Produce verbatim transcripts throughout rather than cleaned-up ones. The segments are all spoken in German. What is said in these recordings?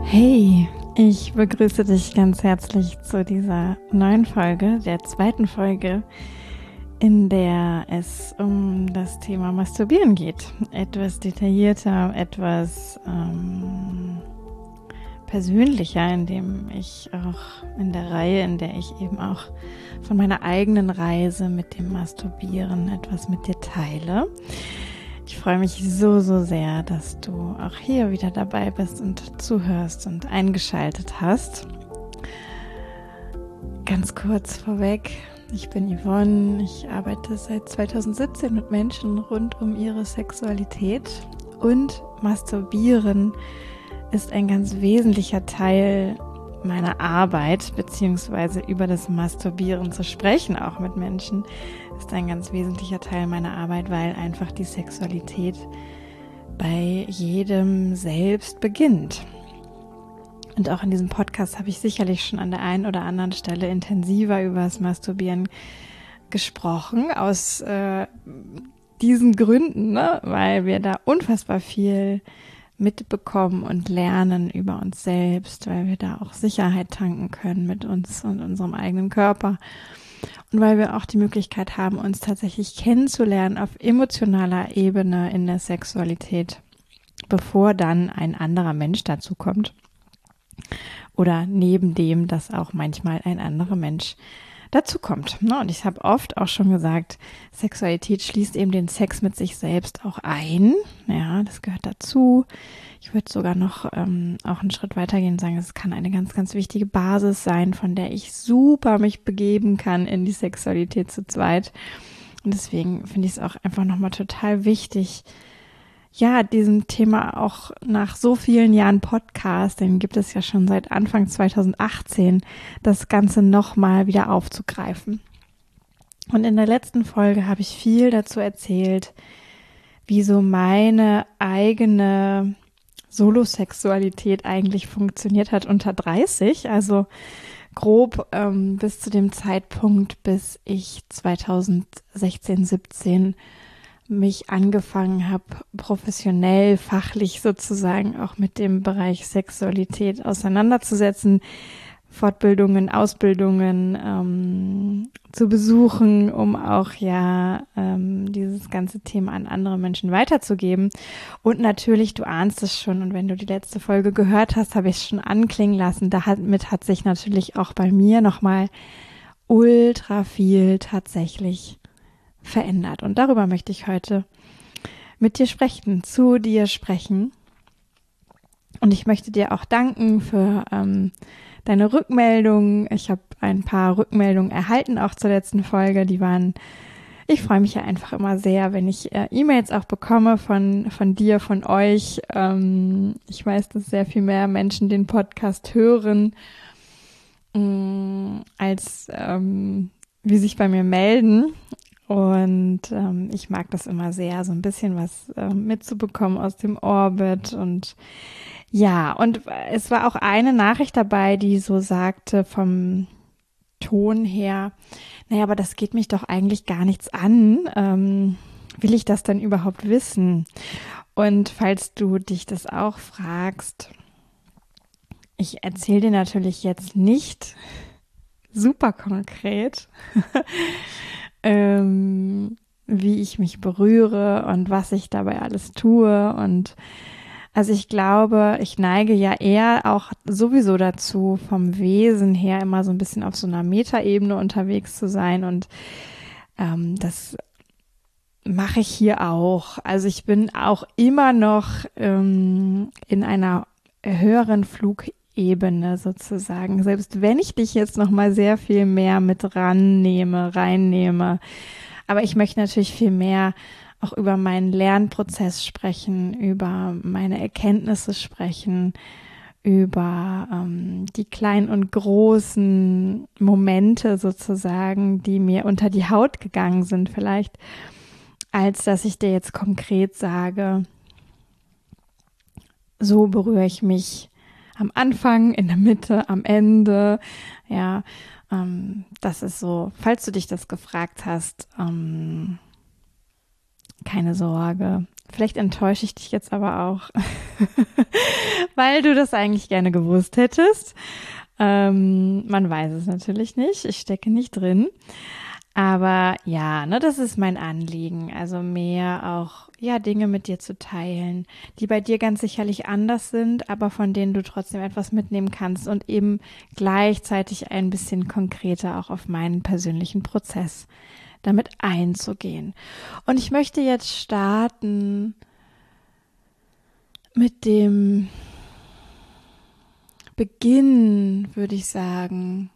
Hey, ich begrüße dich ganz herzlich zu dieser neuen Folge, der zweiten Folge, in der es um das Thema Masturbieren geht. Etwas detaillierter, etwas ähm, persönlicher, in dem ich auch in der Reihe, in der ich eben auch von meiner eigenen Reise mit dem Masturbieren etwas mit dir teile. Ich freue mich so, so sehr, dass du auch hier wieder dabei bist und zuhörst und eingeschaltet hast. Ganz kurz vorweg, ich bin Yvonne, ich arbeite seit zweitausendsiebzehn mit Menschen rund um ihre Sexualität und Masturbieren ist ein ganz wesentlicher Teil meiner Arbeit, beziehungsweise über das Masturbieren zu sprechen, auch mit Menschen, ist ein ganz wesentlicher Teil meiner Arbeit, weil einfach die Sexualität bei jedem selbst beginnt. Und auch in diesem Podcast habe ich sicherlich schon an der einen oder anderen Stelle intensiver über das Masturbieren gesprochen, aus äh, diesen Gründen, ne? Weil wir da unfassbar viel mitbekommen und lernen über uns selbst, weil wir da auch Sicherheit tanken können mit uns und unserem eigenen Körper. Und weil wir auch die Möglichkeit haben, uns tatsächlich kennenzulernen auf emotionaler Ebene in der Sexualität, bevor dann ein anderer Mensch dazu kommt. Oder neben dem, dass auch manchmal ein anderer Mensch dazu kommt. Und ich habe oft auch schon gesagt, Sexualität schließt eben den Sex mit sich selbst auch ein. Ja, das gehört dazu. Ich würde sogar noch ähm, auch einen Schritt weitergehen und sagen, es kann eine ganz, ganz wichtige Basis sein, von der ich super mich begeben kann in die Sexualität zu zweit. Und deswegen finde ich es auch einfach nochmal total wichtig, ja, diesem Thema auch nach so vielen Jahren Podcast, den gibt es ja schon seit Anfang zweitausendachtzehn, das Ganze nochmal wieder aufzugreifen. Und in der letzten Folge habe ich viel dazu erzählt, wie so meine eigene Solosexualität eigentlich funktioniert hat unter dreißig, also grob ähm, bis zu dem Zeitpunkt, bis ich zweitausendsechzehn, siebzehn mich angefangen habe, professionell, fachlich sozusagen auch mit dem Bereich Sexualität auseinanderzusetzen, Fortbildungen, Ausbildungen ähm, zu besuchen, um auch ja ähm, dieses ganze Thema an andere Menschen weiterzugeben. Und natürlich, du ahnst es schon, und wenn du die letzte Folge gehört hast, habe ich es schon anklingen lassen. Damit hat sich natürlich auch bei mir nochmal ultra viel tatsächlich verändert. Und darüber möchte ich heute mit dir sprechen, zu dir sprechen. Und ich möchte dir auch danken für ähm, deine Rückmeldungen. Ich habe ein paar Rückmeldungen erhalten, auch zur letzten Folge. Die waren, ich freue mich ja einfach immer sehr, wenn ich äh, E-Mails auch bekomme von von dir, von euch. Ähm, ich weiß, dass sehr viel mehr Menschen den Podcast hören, mh, als ähm, wie sich bei mir melden. Und ähm, ich mag das immer sehr, so ein bisschen was äh, mitzubekommen aus dem Orbit. Und ja, und es war auch eine Nachricht dabei, die so sagte vom Ton her, naja, aber das geht mich doch eigentlich gar nichts an. Ähm, will ich das denn überhaupt wissen? Und falls du dich das auch fragst, ich erzähle dir natürlich jetzt nicht super konkret, Ähm, wie ich mich berühre und was ich dabei alles tue. Und also ich glaube, ich neige ja eher auch sowieso dazu, vom Wesen her immer so ein bisschen auf so einer Metaebene unterwegs zu sein. Und ähm, das mache ich hier auch. Also ich bin auch immer noch ähm, in einer höheren Flugebene sozusagen, selbst wenn ich dich jetzt noch mal sehr viel mehr mit rannehme, reinnehme. Aber ich möchte natürlich viel mehr auch über meinen Lernprozess sprechen, über meine Erkenntnisse sprechen, über ähm, die kleinen und großen Momente sozusagen, die mir unter die Haut gegangen sind vielleicht, als dass ich dir jetzt konkret sage, so berühre ich mich am Anfang, in der Mitte, am Ende. Ja, ähm, das ist so, falls du dich das gefragt hast, ähm, keine Sorge. Vielleicht enttäusche ich dich jetzt aber auch, weil du das eigentlich gerne gewusst hättest. Ähm, man weiß es natürlich nicht. Ich stecke nicht drin. Aber ja, ne, das ist mein Anliegen. Also mehr auch, ja, Dinge mit dir zu teilen, die bei dir ganz sicherlich anders sind, aber von denen du trotzdem etwas mitnehmen kannst und eben gleichzeitig ein bisschen konkreter auch auf meinen persönlichen Prozess damit einzugehen. Und ich möchte jetzt starten mit dem Beginn, würde ich sagen,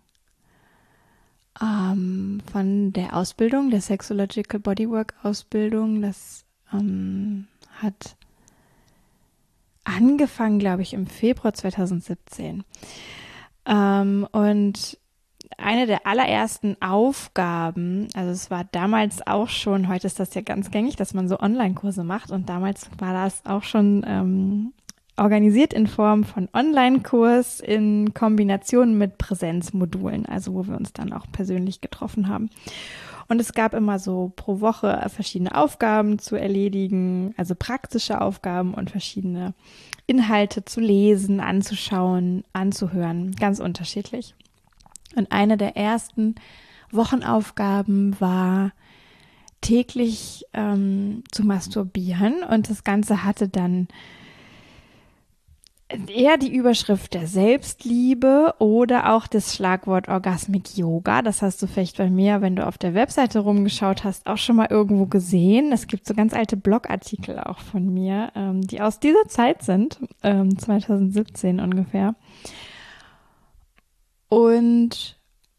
ähm, von der Ausbildung, der Sexological Bodywork Ausbildung. Das ähm, hat angefangen, glaube ich, im Februar zwanzig siebzehn. Ähm, und eine der allerersten Aufgaben, also es war damals auch schon, heute ist das ja ganz gängig, dass man so Online-Kurse macht, und damals war das auch schon ähm, organisiert in Form von Online-Kurs in Kombination mit Präsenzmodulen, also wo wir uns dann auch persönlich getroffen haben. Und es gab immer so pro Woche verschiedene Aufgaben zu erledigen, also praktische Aufgaben und verschiedene Inhalte zu lesen, anzuschauen, anzuhören, ganz unterschiedlich. Und eine der ersten Wochenaufgaben war täglich ähm, zu masturbieren, und das Ganze hatte dann eher die Überschrift der Selbstliebe oder auch das Schlagwort Orgasmic Yoga. Das hast du vielleicht bei mir, wenn du auf der Webseite rumgeschaut hast, auch schon mal irgendwo gesehen. Es gibt so ganz alte Blogartikel auch von mir, ähm, die aus dieser Zeit sind, ähm, zwanzig siebzehn ungefähr. Und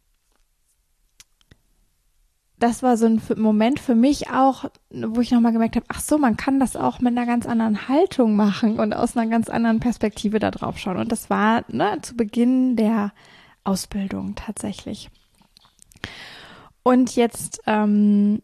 das war so ein Moment für mich auch, wo ich nochmal gemerkt habe, ach so, man kann das auch mit einer ganz anderen Haltung machen und aus einer ganz anderen Perspektive da drauf schauen. Und das war ne, zu Beginn der Ausbildung tatsächlich. Und jetzt ähm,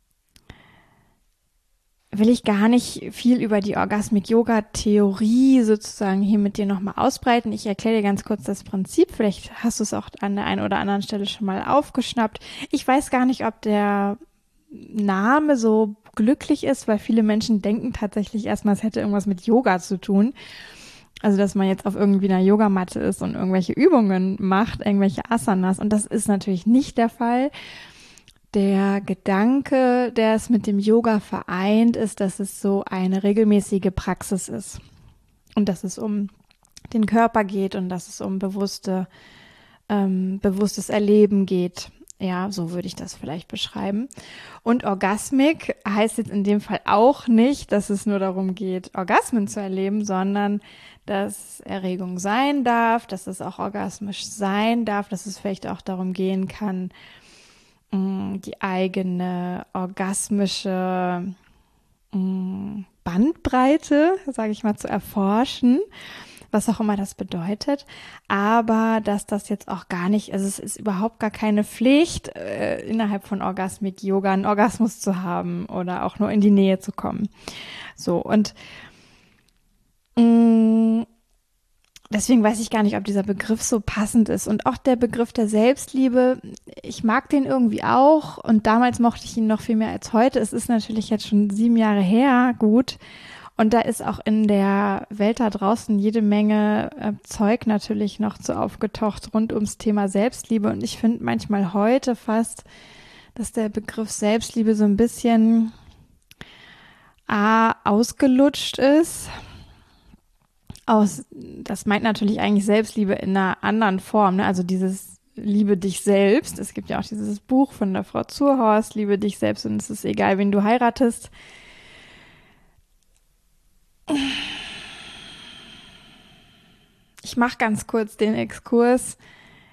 will ich gar nicht viel über die Orgasmic-Yoga-Theorie sozusagen hier mit dir nochmal ausbreiten. Ich erkläre dir ganz kurz das Prinzip. Vielleicht hast du es auch an der einen oder anderen Stelle schon mal aufgeschnappt. Ich weiß gar nicht, ob der Name so glücklich ist, weil viele Menschen denken tatsächlich erstmal, es hätte irgendwas mit Yoga zu tun. Also, dass man jetzt auf irgendwie einer Yogamatte ist und irgendwelche Übungen macht, irgendwelche Asanas. Und das ist natürlich nicht der Fall. Der Gedanke, der es mit dem Yoga vereint, ist, dass es so eine regelmäßige Praxis ist und dass es um den Körper geht und dass es um bewusste, ähm, bewusstes Erleben geht. Ja, so würde ich das vielleicht beschreiben. Und Orgasmic heißt jetzt in dem Fall auch nicht, dass es nur darum geht, Orgasmen zu erleben, sondern dass Erregung sein darf, dass es auch orgasmisch sein darf, dass es vielleicht auch darum gehen kann, die eigene orgasmische Bandbreite, sage ich mal, zu erforschen, was auch immer das bedeutet, aber dass das jetzt auch gar nicht, also es ist überhaupt gar keine Pflicht, äh, innerhalb von Orgasmic Yoga einen Orgasmus zu haben oder auch nur in die Nähe zu kommen. So, und mh, deswegen weiß ich gar nicht, ob dieser Begriff so passend ist. Und auch der Begriff der Selbstliebe, ich mag den irgendwie auch. Und damals mochte ich ihn noch viel mehr als heute. Es ist natürlich jetzt schon sieben Jahre her, gut. Und da ist auch in der Welt da draußen jede Menge äh, Zeug natürlich noch zu aufgetaucht rund ums Thema Selbstliebe. Und ich finde manchmal heute fast, dass der Begriff Selbstliebe so ein bisschen A, ausgelutscht ist. Aus, das meint natürlich eigentlich Selbstliebe in einer anderen Form, ne? Also dieses Liebe dich selbst. Es gibt ja auch dieses Buch von der Frau Zurhorst, Liebe dich selbst, und es ist egal, wen du heiratest. Ich mache ganz kurz den Exkurs.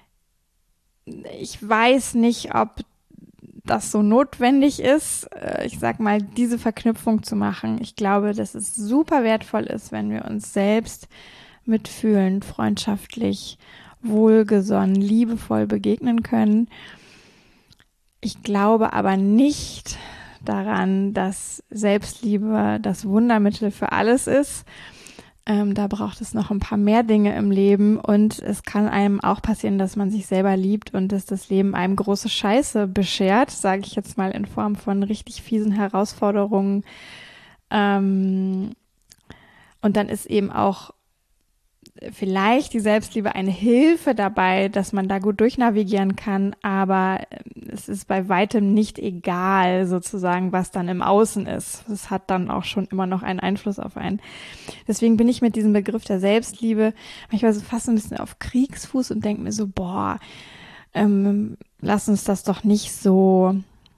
Ich weiß nicht, ob das so notwendig ist, ich sag mal, diese Verknüpfung zu machen. Ich glaube, dass es super wertvoll ist, wenn wir uns selbst mitfühlend, freundschaftlich, wohlgesonnen, liebevoll begegnen können. Ich glaube aber nicht daran, dass Selbstliebe das Wundermittel für alles ist. Ähm, da braucht es noch ein paar mehr Dinge im Leben, und es kann einem auch passieren, dass man sich selber liebt und dass das Leben einem große Scheiße beschert, sage ich jetzt mal in Form von richtig fiesen Herausforderungen, Ähm, und dann ist eben auch vielleicht die Selbstliebe eine Hilfe dabei, dass man da gut durchnavigieren kann, aber es ist bei weitem nicht egal, sozusagen, was dann im Außen ist. Es hat dann auch schon immer noch einen Einfluss auf einen. Deswegen bin ich mit diesem Begriff der Selbstliebe manchmal so fast ein bisschen auf Kriegsfuß und denke mir so, boah, ähm, lass uns das doch nicht so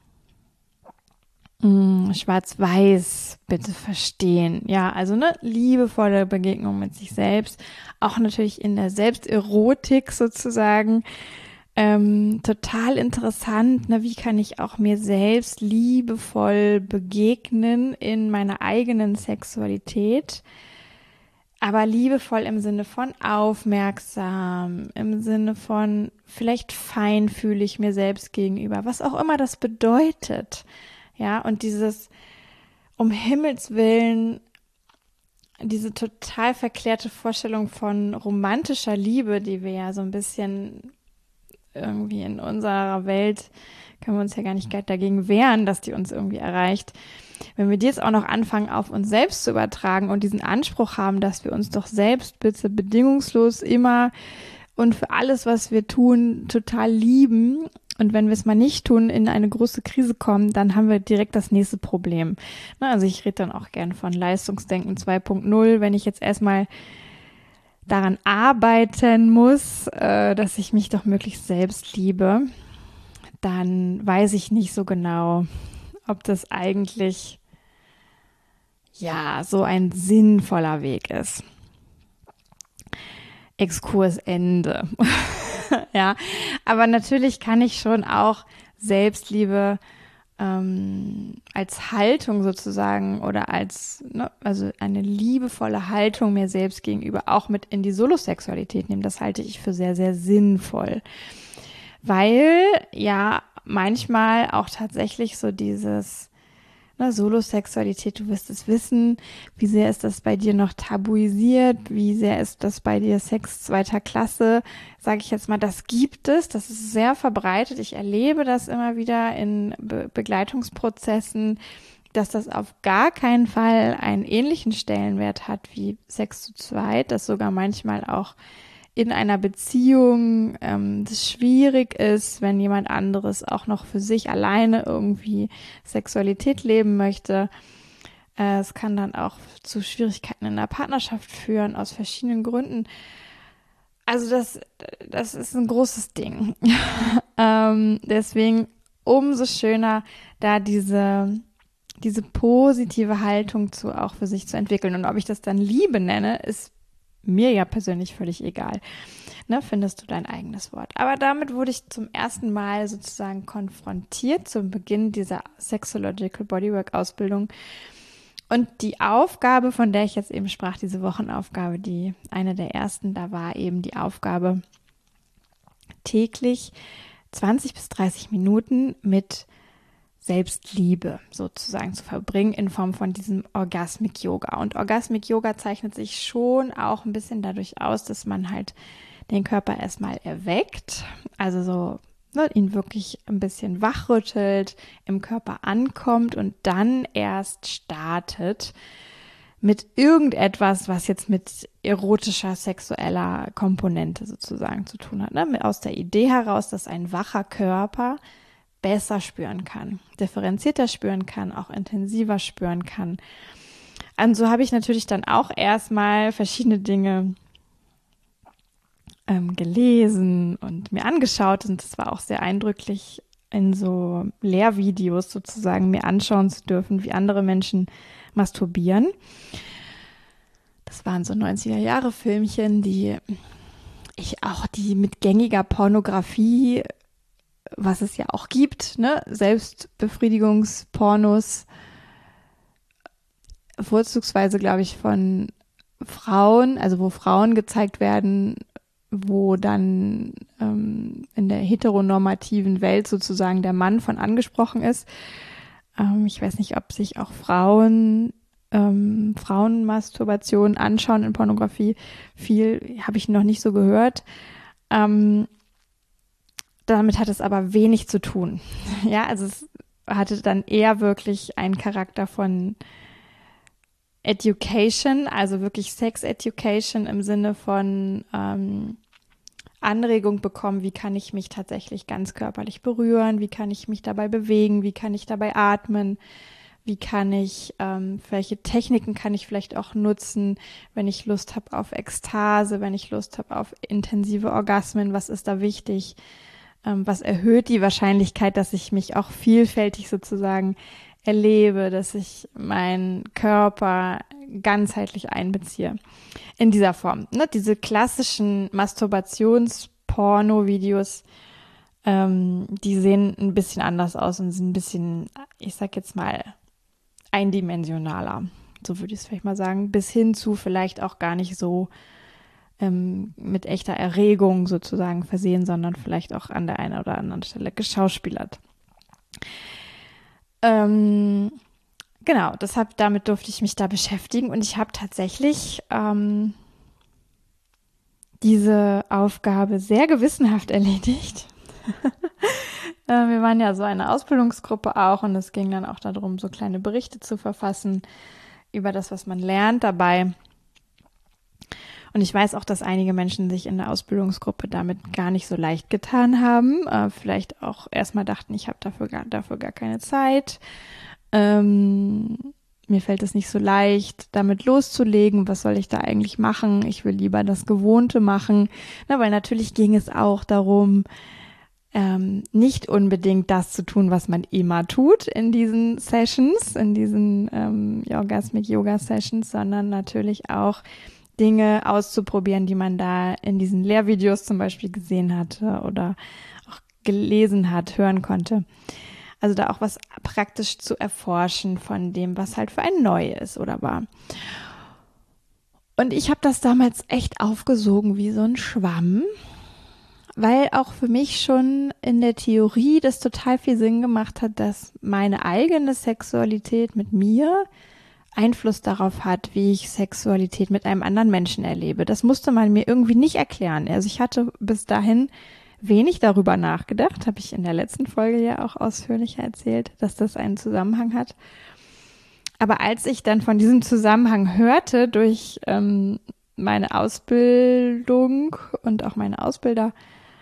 mh, schwarz-weiß bitte verstehen. Ja, also eine liebevolle Begegnung mit sich selbst, auch natürlich in der Selbsterotik sozusagen. Ähm, total interessant, ne? Wie kann ich auch mir selbst liebevoll begegnen in meiner eigenen Sexualität? Aber liebevoll im Sinne von aufmerksam, im Sinne von vielleicht feinfühlig mir selbst gegenüber, was auch immer das bedeutet. Ja, und dieses um Himmels Willen, diese total verklärte Vorstellung von romantischer Liebe, die wir ja so ein bisschen irgendwie in unserer Welt, können wir uns ja gar nicht dagegen wehren, dass die uns irgendwie erreicht. Wenn wir die jetzt auch noch anfangen, auf uns selbst zu übertragen und diesen Anspruch haben, dass wir uns doch selbst bitte bedingungslos immer und für alles, was wir tun, total lieben. Und wenn wir es mal nicht tun, in eine große Krise kommen, dann haben wir direkt das nächste Problem. Na, also ich rede dann auch gern von Leistungsdenken zwei Punkt null. Wenn ich jetzt erstmal daran arbeiten muss, äh, dass ich mich doch möglichst selbst liebe, dann weiß ich nicht so genau, ob das eigentlich ja so ein sinnvoller Weg ist. Exkurs Ende. Ja, aber natürlich kann ich schon auch Selbstliebe ähm, als Haltung sozusagen oder als, ne, also eine liebevolle Haltung mir selbst gegenüber auch mit in die Solosexualität nehmen. Das halte ich für sehr, sehr sinnvoll. Weil ja manchmal auch tatsächlich so dieses ne, Solosexualität, du wirst es wissen, wie sehr ist das bei dir noch tabuisiert, wie sehr ist das bei dir Sex zweiter Klasse, sage ich jetzt mal, das gibt es, das ist sehr verbreitet, ich erlebe das immer wieder in Be- Begleitungsprozessen, dass das auf gar keinen Fall einen ähnlichen Stellenwert hat wie Sex zu zweit, dass sogar manchmal auch in einer Beziehung ähm, das schwierig ist, wenn jemand anderes auch noch für sich alleine irgendwie Sexualität leben möchte. Äh, es kann dann auch zu Schwierigkeiten in der Partnerschaft führen, aus verschiedenen Gründen. Also das, das ist ein großes Ding. ähm, deswegen umso schöner, da diese, diese positive Haltung zu auch für sich zu entwickeln. Und ob ich das dann Liebe nenne, ist mir ja persönlich völlig egal. Ne, findest du dein eigenes Wort. Aber damit wurde ich zum ersten Mal sozusagen konfrontiert zum Beginn dieser Sexological Bodywork Ausbildung. Und die Aufgabe, von der ich jetzt eben sprach, diese Wochenaufgabe, die eine der ersten, da war eben die Aufgabe, täglich zwanzig bis dreißig Minuten mit Selbstliebe sozusagen zu verbringen in Form von diesem Orgasmic Yoga. Und Orgasmic Yoga zeichnet sich schon auch ein bisschen dadurch aus, dass man halt den Körper erstmal erweckt, also so ne, ihn wirklich ein bisschen wachrüttelt, im Körper ankommt und dann erst startet mit irgendetwas, was jetzt mit erotischer, sexueller Komponente sozusagen zu tun hat. Ne? Aus der Idee heraus, dass ein wacher Körper besser spüren kann, differenzierter spüren kann, auch intensiver spüren kann. Und so habe ich natürlich dann auch erstmal verschiedene Dinge ähm, gelesen und mir angeschaut und es war auch sehr eindrücklich, in so Lehrvideos sozusagen mir anschauen zu dürfen, wie andere Menschen masturbieren. Das waren so neunziger-Jahre-Filmchen, die ich auch, die mit gängiger Pornografie, was es ja auch gibt, ne, Selbstbefriedigungspornos, vorzugsweise, glaube ich, von Frauen, also wo Frauen gezeigt werden, wo dann ähm, in der heteronormativen Welt sozusagen der Mann von angesprochen ist. Ähm, ich weiß nicht, ob sich auch Frauen ähm, Frauenmasturbation anschauen in Pornografie. Viel habe ich noch nicht so gehört. Ähm, damit hat es aber wenig zu tun. Ja, also es hatte dann eher wirklich einen Charakter von Education, also wirklich Sex Education im Sinne von ähm, Anregung bekommen, wie kann ich mich tatsächlich ganz körperlich berühren, wie kann ich mich dabei bewegen, wie kann ich dabei atmen, wie kann ich, ähm, welche Techniken kann ich vielleicht auch nutzen, wenn ich Lust habe auf Ekstase, wenn ich Lust habe auf intensive Orgasmen, was ist da wichtig, ähm, was erhöht die Wahrscheinlichkeit, dass ich mich auch vielfältig sozusagen erlebe, dass ich meinen Körper ganzheitlich einbeziehe. In dieser Form. Ne? Diese klassischen Masturbations-Porno-Videos, ähm, die sehen ein bisschen anders aus und sind ein bisschen, ich sag jetzt mal, eindimensionaler. So würde ich es vielleicht mal sagen. Bis hin zu vielleicht auch gar nicht so ähm, mit echter Erregung sozusagen versehen, sondern vielleicht auch an der einen oder anderen Stelle geschauspielert. Ähm, genau, deshalb, damit durfte ich mich da beschäftigen und ich habe tatsächlich ähm, diese Aufgabe sehr gewissenhaft erledigt. äh, wir waren ja so eine Ausbildungsgruppe auch und es ging dann auch darum, so kleine Berichte zu verfassen über das, was man lernt dabei. Und ich weiß auch, dass einige Menschen sich in der Ausbildungsgruppe damit gar nicht so leicht getan haben. Äh, vielleicht auch erstmal dachten, ich habe dafür gar, dafür gar keine Zeit. Ähm, mir fällt es nicht so leicht, damit loszulegen. Was soll ich da eigentlich machen? Ich will lieber das Gewohnte machen. Na, weil natürlich ging es auch darum, ähm, nicht unbedingt das zu tun, was man immer tut in diesen Sessions, in diesen ähm, Orgasmic Yoga Sessions, sondern natürlich auch Dinge auszuprobieren, die man da in diesen Lehrvideos zum Beispiel gesehen hatte oder auch gelesen hat, hören konnte. Also da auch was praktisch zu erforschen von dem, was halt für ein neu ist oder war. Und ich habe das damals echt aufgesogen wie so ein Schwamm, weil auch für mich schon in der Theorie das total viel Sinn gemacht hat, dass meine eigene Sexualität mit mir Einfluss darauf hat, wie ich Sexualität mit einem anderen Menschen erlebe. Das musste man mir irgendwie nicht erklären. Also ich hatte bis dahin wenig darüber nachgedacht, habe ich in der letzten Folge ja auch ausführlicher erzählt, dass das einen Zusammenhang hat. Aber als ich dann von diesem Zusammenhang hörte durch ähm, meine Ausbildung und auch meine Ausbilder,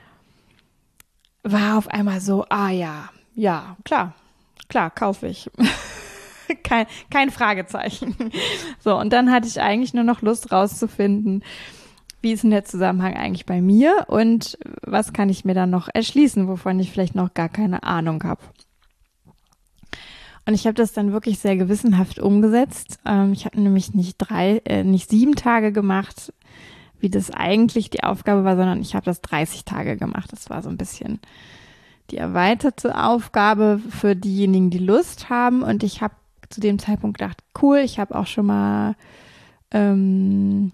war auf einmal so, ah ja, ja, klar, klar, kaufe ich. kein, kein Fragezeichen. So, und dann hatte ich eigentlich nur noch Lust rauszufinden, wie ist denn der Zusammenhang eigentlich bei mir und was kann ich mir dann noch erschließen, wovon ich vielleicht noch gar keine Ahnung habe. Und ich habe das dann wirklich sehr gewissenhaft umgesetzt. Ähm, ich habe nämlich nicht drei, äh, nicht sieben Tage gemacht, wie das eigentlich die Aufgabe war, sondern ich habe das dreißig Tage gemacht. Das war so ein bisschen die erweiterte Aufgabe für diejenigen, die Lust haben. Und ich habe zu dem Zeitpunkt gedacht, cool, ich habe auch schon mal ähm,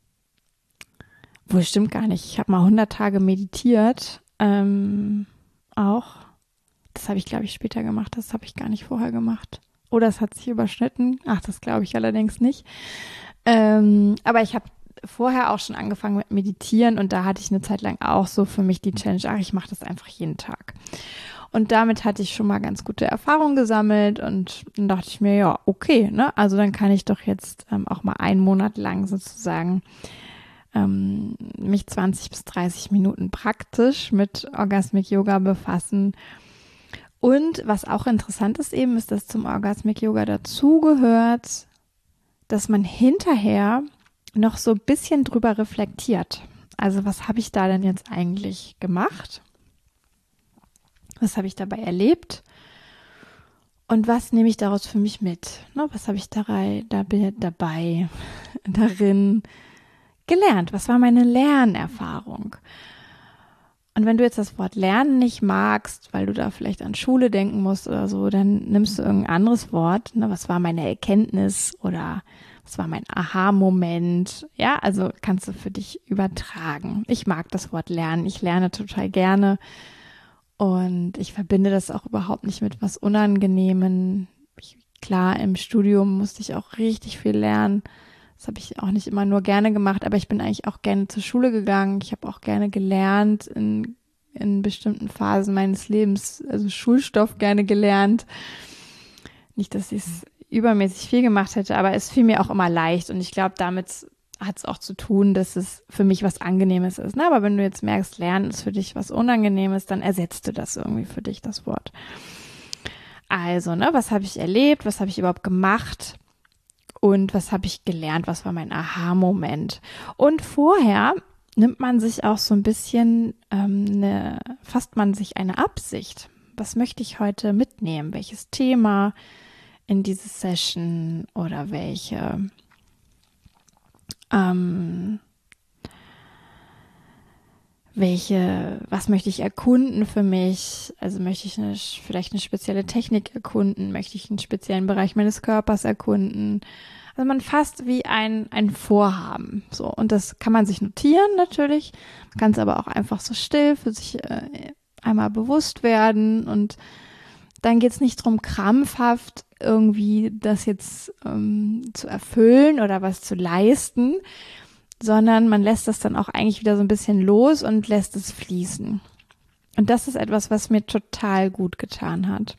wohl stimmt gar nicht. Ich habe mal hundert Tage meditiert, ähm, auch. Das habe ich, glaube ich, später gemacht. Das habe ich gar nicht vorher gemacht. Oder es hat sich überschnitten. Ach, das glaube ich allerdings nicht. Ähm, aber ich habe vorher auch schon angefangen mit Meditieren und da hatte ich eine Zeit lang auch so für mich die Challenge, ach, ich mache das einfach jeden Tag. Und damit hatte ich schon mal ganz gute Erfahrungen gesammelt und dann dachte ich mir, ja, okay, ne? Also dann kann ich doch jetzt ähm, auch mal einen Monat lang sozusagen ähm, mich zwanzig bis dreißig Minuten praktisch mit Orgasmic Yoga befassen. Und was auch interessant ist eben, ist, dass zum Orgasmic Yoga dazugehört, dass man hinterher noch so ein bisschen drüber reflektiert. Also was habe ich da denn jetzt eigentlich gemacht? Was habe ich dabei erlebt? Und was nehme ich daraus für mich mit? Ne, was habe ich dabei, dabei, darin gelernt? Was war meine Lernerfahrung? Und wenn du jetzt das Wort Lernen nicht magst, weil du da vielleicht an Schule denken musst oder so, dann nimmst du irgendein anderes Wort. Ne? Was war meine Erkenntnis oder was war mein Aha-Moment? Ja, also kannst du für dich übertragen. Ich mag das Wort Lernen. Ich lerne total gerne. Und ich verbinde das auch überhaupt nicht mit was Unangenehmen. Ich, klar, im Studium musste ich auch richtig viel lernen. Das habe ich auch nicht immer nur gerne gemacht, aber ich bin eigentlich auch gerne zur Schule gegangen. Ich habe auch gerne gelernt in, in bestimmten Phasen meines Lebens, also Schulstoff gerne gelernt. Nicht, dass ich es übermäßig viel gemacht hätte, aber es fiel mir auch immer leicht und ich glaube, damit hat es auch zu tun, dass es für mich was Angenehmes ist. Ne? Aber wenn du jetzt merkst, Lernen ist für dich was Unangenehmes, dann ersetzt du das irgendwie für dich, das Wort. Also, ne, was habe ich erlebt, was habe ich überhaupt gemacht und was habe ich gelernt, was war mein Aha-Moment. Und vorher nimmt man sich auch so ein bisschen, ähm, eine, fasst man sich eine Absicht. Was möchte ich heute mitnehmen? Welches Thema in diese Session oder welche ähm, welche, was möchte ich erkunden für mich? Also möchte ich eine, vielleicht eine spezielle Technik erkunden? Möchte ich einen speziellen Bereich meines Körpers erkunden? Also man fasst wie ein, ein Vorhaben. So. Und das kann man sich notieren natürlich. Man kann es aber auch einfach so still für sich äh, einmal bewusst werden. Und dann geht es nicht darum, krampfhaft irgendwie das jetzt ähm, zu erfüllen oder was zu leisten, sondern man lässt das dann auch eigentlich wieder so ein bisschen los und lässt es fließen. Und das ist etwas, was mir total gut getan hat.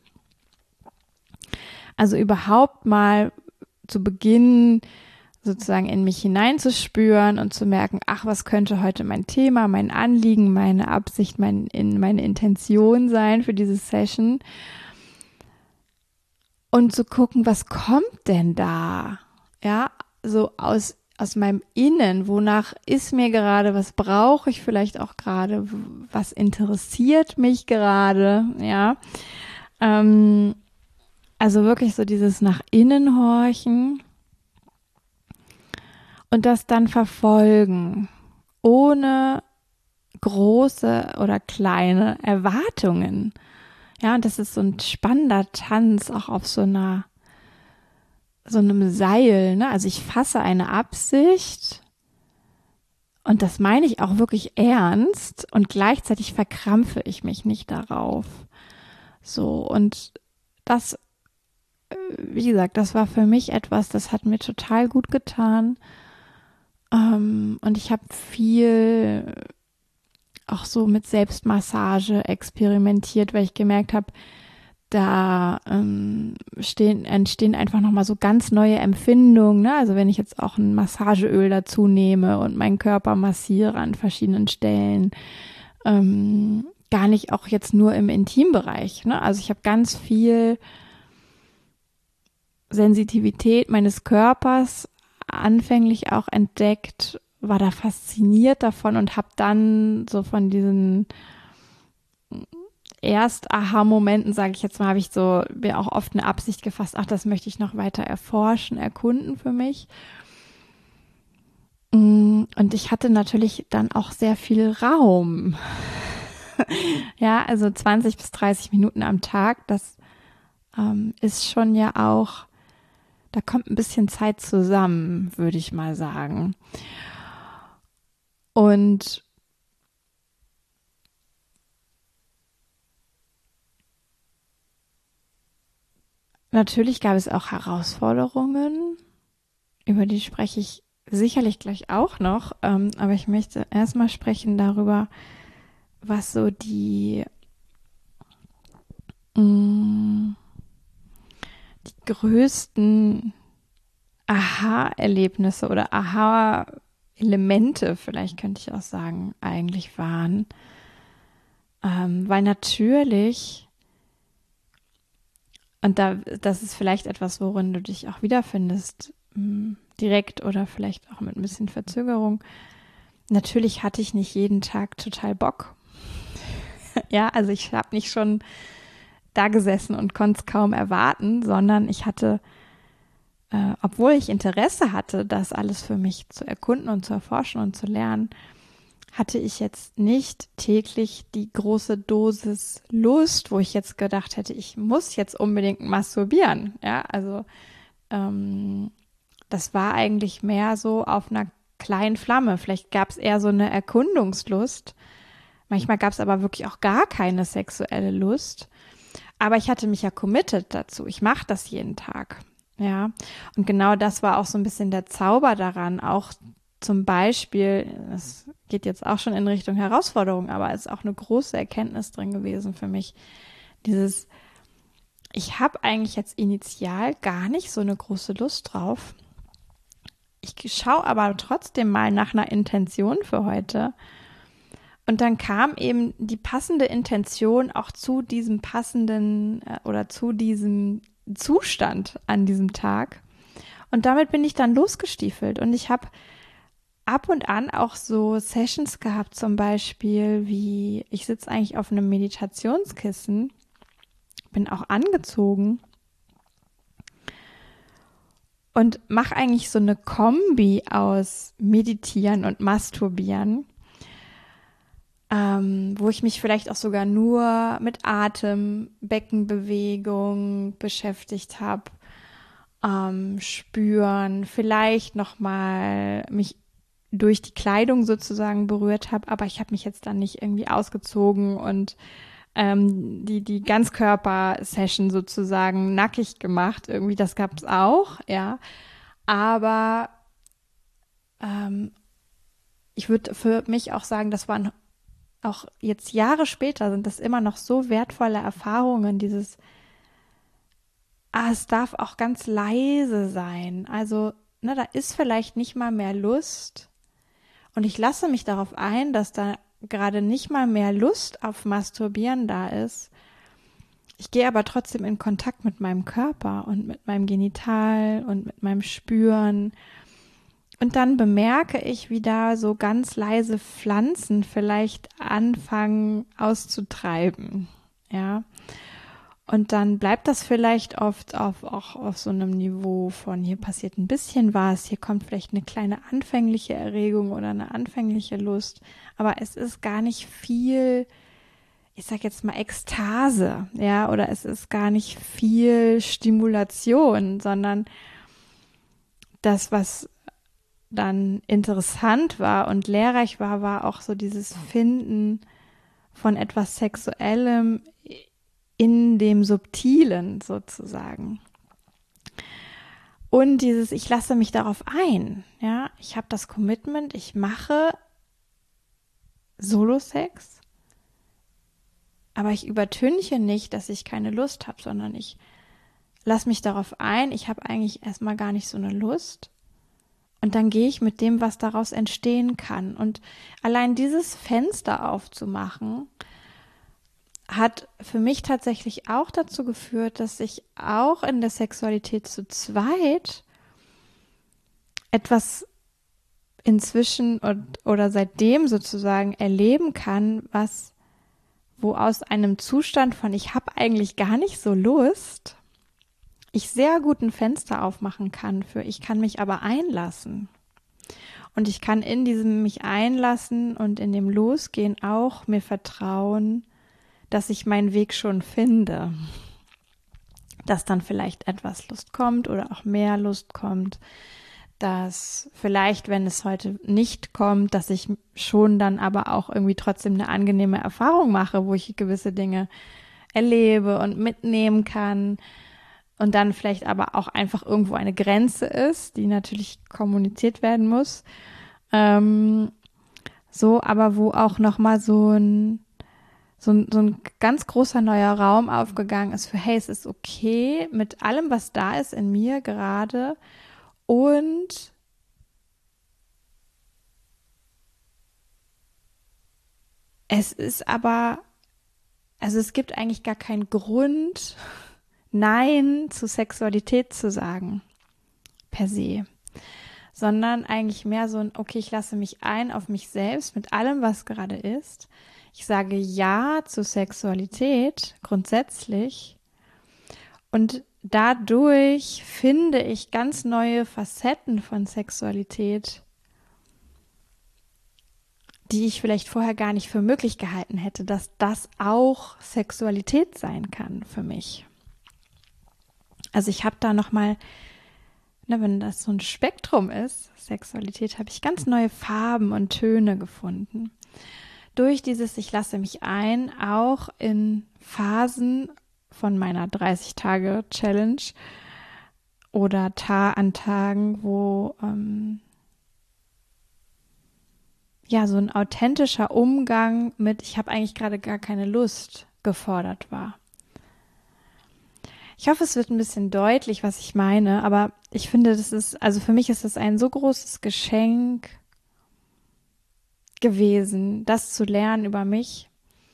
Also überhaupt mal zu Beginn sozusagen in mich hineinzuspüren und zu merken, ach, was könnte heute mein Thema, mein Anliegen, meine Absicht, mein, in, meine Intention sein für diese Session. Und zu gucken, was kommt denn da? Ja, so aus aus meinem Innen, wonach ist mir gerade, was brauche ich vielleicht auch gerade, was interessiert mich gerade, ja. Ähm, also wirklich so dieses nach innen horchen und das dann verfolgen, ohne große oder kleine Erwartungen. Ja, und das ist so ein spannender Tanz, auch auf so einer so einem Seil, ne? Also ich fasse eine Absicht und das meine ich auch wirklich ernst und gleichzeitig verkrampfe ich mich nicht darauf. So, und das, wie gesagt, das war für mich etwas, das hat mir total gut getan. Ähm, und ich habe viel auch so mit Selbstmassage experimentiert, weil ich gemerkt habe, da ähm, stehen, entstehen einfach nochmal so ganz neue Empfindungen. Ne? Also wenn ich jetzt auch ein Massageöl dazu nehme und meinen Körper massiere an verschiedenen Stellen, ähm, gar nicht auch jetzt nur im Intimbereich. Ne? Also ich habe ganz viel Sensitivität meines Körpers anfänglich auch entdeckt, war da fasziniert davon und habe dann so von diesen Erst-Aha-Momenten, sage ich jetzt mal, habe ich so mir auch oft eine Absicht gefasst, ach, das möchte ich noch weiter erforschen, erkunden für mich. Und ich hatte natürlich dann auch sehr viel Raum. Ja, also zwanzig bis dreißig Minuten am Tag, das ähm, ist schon ja auch, da kommt ein bisschen Zeit zusammen, würde ich mal sagen. Und natürlich gab es auch Herausforderungen, über die spreche ich sicherlich gleich auch noch, ähm, aber ich möchte erstmal sprechen darüber, was so die, mh, die größten Aha-Erlebnisse oder Aha-Elemente, vielleicht könnte ich auch sagen, eigentlich waren. Ähm, weil natürlich, und da, das ist vielleicht etwas, worin du dich auch wiederfindest, mh, direkt oder vielleicht auch mit ein bisschen Verzögerung. Natürlich hatte ich nicht jeden Tag total Bock. Ja, also ich habe nicht schon da gesessen und konnte es kaum erwarten, sondern ich hatte, äh, obwohl ich Interesse hatte, das alles für mich zu erkunden und zu erforschen und zu lernen, hatte ich jetzt nicht täglich die große Dosis Lust, wo ich jetzt gedacht hätte, ich muss jetzt unbedingt masturbieren. Ja, also ähm, das war eigentlich mehr so auf einer kleinen Flamme. Vielleicht gab es eher so eine Erkundungslust. Manchmal gab es aber wirklich auch gar keine sexuelle Lust. Aber ich hatte mich ja committed dazu. Ich mache das jeden Tag. Ja, und genau das war auch so ein bisschen der Zauber daran. Auch zum Beispiel, das geht jetzt auch schon in Richtung Herausforderung, aber es ist auch eine große Erkenntnis drin gewesen für mich. Dieses ich habe eigentlich jetzt initial gar nicht so eine große Lust drauf. Ich schaue aber trotzdem mal nach einer Intention für heute. Und dann kam eben die passende Intention auch zu diesem passenden äh, oder zu diesem Zustand an diesem Tag. Und damit bin ich dann losgestiefelt. Und ich habe ab und an auch so Sessions gehabt, zum Beispiel wie, ich sitze eigentlich auf einem Meditationskissen, bin auch angezogen und mache eigentlich so eine Kombi aus Meditieren und Masturbieren, ähm, wo ich mich vielleicht auch sogar nur mit Atem, Beckenbewegung beschäftigt habe, ähm, spüren, vielleicht nochmal mich durch die Kleidung sozusagen berührt habe, aber ich habe mich jetzt dann nicht irgendwie ausgezogen und ähm, die, die Ganzkörper-Session sozusagen nackig gemacht. Irgendwie, das gab es auch, ja. Aber ähm, ich würde für mich auch sagen, das waren auch jetzt Jahre später, sind das immer noch so wertvolle Erfahrungen, dieses, ah, es darf auch ganz leise sein. Also, ne, da ist vielleicht nicht mal mehr Lust. Und ich lasse mich darauf ein, dass da gerade nicht mal mehr Lust auf Masturbieren da ist. Ich gehe aber trotzdem in Kontakt mit meinem Körper und mit meinem Genital und mit meinem Spüren. Und dann bemerke ich, wie da so ganz leise Pflanzen vielleicht anfangen auszutreiben. Ja. Und dann bleibt das vielleicht oft auf, auch auf so einem Niveau von, hier passiert ein bisschen was, hier kommt vielleicht eine kleine anfängliche Erregung oder eine anfängliche Lust, aber es ist gar nicht viel, ich sag jetzt mal Ekstase, ja, oder es ist gar nicht viel Stimulation, sondern das, was dann interessant war und lehrreich war, war auch so dieses Finden von etwas Sexuellem in dem Subtilen sozusagen. Und dieses, ich lasse mich darauf ein, ja, ich habe das Commitment, ich mache Solo-Sex, aber ich übertünche nicht, dass ich keine Lust habe, sondern ich lasse mich darauf ein, ich habe eigentlich erstmal gar nicht so eine Lust und dann gehe ich mit dem, was daraus entstehen kann. Und allein dieses Fenster aufzumachen, hat für mich tatsächlich auch dazu geführt, dass ich auch in der Sexualität zu zweit etwas inzwischen und, oder seitdem sozusagen erleben kann, was, wo aus einem Zustand von ich habe eigentlich gar nicht so Lust, ich sehr gut ein Fenster aufmachen kann für ich kann mich aber einlassen. Und ich kann in diesem mich einlassen und in dem Losgehen auch mir vertrauen, dass ich meinen Weg schon finde, dass dann vielleicht etwas Lust kommt oder auch mehr Lust kommt, dass vielleicht, wenn es heute nicht kommt, dass ich schon dann aber auch irgendwie trotzdem eine angenehme Erfahrung mache, wo ich gewisse Dinge erlebe und mitnehmen kann und dann vielleicht aber auch einfach irgendwo eine Grenze ist, die natürlich kommuniziert werden muss. Ähm, so, aber wo auch nochmal so ein So ein, so ein ganz großer neuer Raum aufgegangen ist für, hey, es ist okay mit allem, was da ist in mir gerade und es ist aber, also es gibt eigentlich gar keinen Grund, Nein zu Sexualität zu sagen, per se, sondern eigentlich mehr so ein, okay, ich lasse mich ein auf mich selbst mit allem, was gerade ist. Ich sage Ja zu Sexualität grundsätzlich und dadurch finde ich ganz neue Facetten von Sexualität, die ich vielleicht vorher gar nicht für möglich gehalten hätte, dass das auch Sexualität sein kann für mich. Also ich habe da nochmal, ne, wenn das so ein Spektrum ist, Sexualität, habe ich ganz neue Farben und Töne gefunden. Durch dieses Ich lasse mich ein, auch in Phasen von meiner dreißig-Tage-Challenge oder Ta- an Tagen, wo ähm, ja so ein authentischer Umgang mit ich habe eigentlich gerade gar keine Lust gefordert war. Ich hoffe, es wird ein bisschen deutlich, was ich meine, aber ich finde, das ist, also für mich ist es ein so großes Geschenk gewesen, das zu lernen über mich,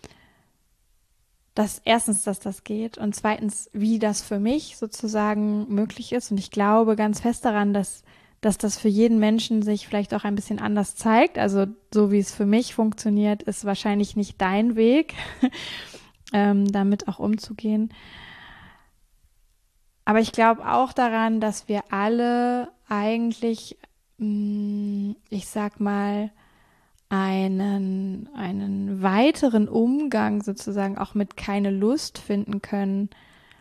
dass erstens, dass das geht und zweitens, wie das für mich sozusagen möglich ist. Und ich glaube ganz fest daran, dass, dass das für jeden Menschen sich vielleicht auch ein bisschen anders zeigt. Also so wie es für mich funktioniert, ist wahrscheinlich nicht dein Weg, ähm, damit auch umzugehen. Aber ich glaube auch daran, dass wir alle eigentlich, mh, ich sag mal, einen, einen weiteren Umgang sozusagen auch mit keine Lust finden können,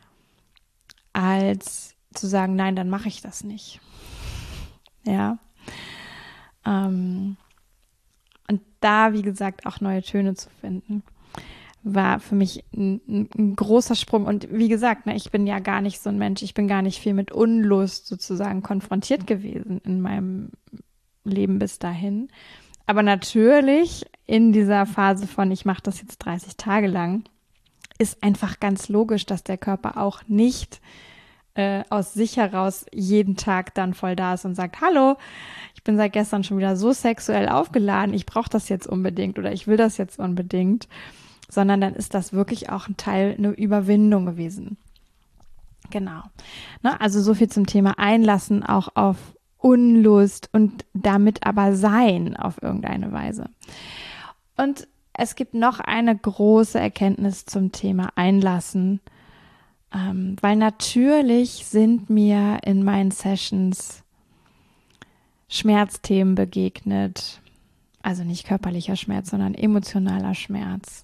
als zu sagen, nein, dann mache ich das nicht. Ja. Ähm, und da, wie gesagt, auch neue Töne zu finden, war für mich ein, ein, ein großer Sprung. Und wie gesagt, ne, ich bin ja gar nicht so ein Mensch, ich bin gar nicht viel mit Unlust sozusagen konfrontiert gewesen in meinem Leben bis dahin. Aber natürlich in dieser Phase von, ich mache das jetzt dreißig Tage lang, ist einfach ganz logisch, dass der Körper auch nicht äh, aus sich heraus jeden Tag dann voll da ist und sagt, hallo, ich bin seit gestern schon wieder so sexuell aufgeladen, ich brauche das jetzt unbedingt oder ich will das jetzt unbedingt, sondern dann ist das wirklich auch ein Teil, eine Überwindung gewesen. Genau. Ne? Also so viel zum Thema Einlassen auch auf Unlust und damit aber sein auf irgendeine Weise. Und es gibt noch eine große Erkenntnis zum Thema Einlassen, ähm, weil natürlich sind mir in meinen Sessions Schmerzthemen begegnet, also nicht körperlicher Schmerz, sondern emotionaler Schmerz.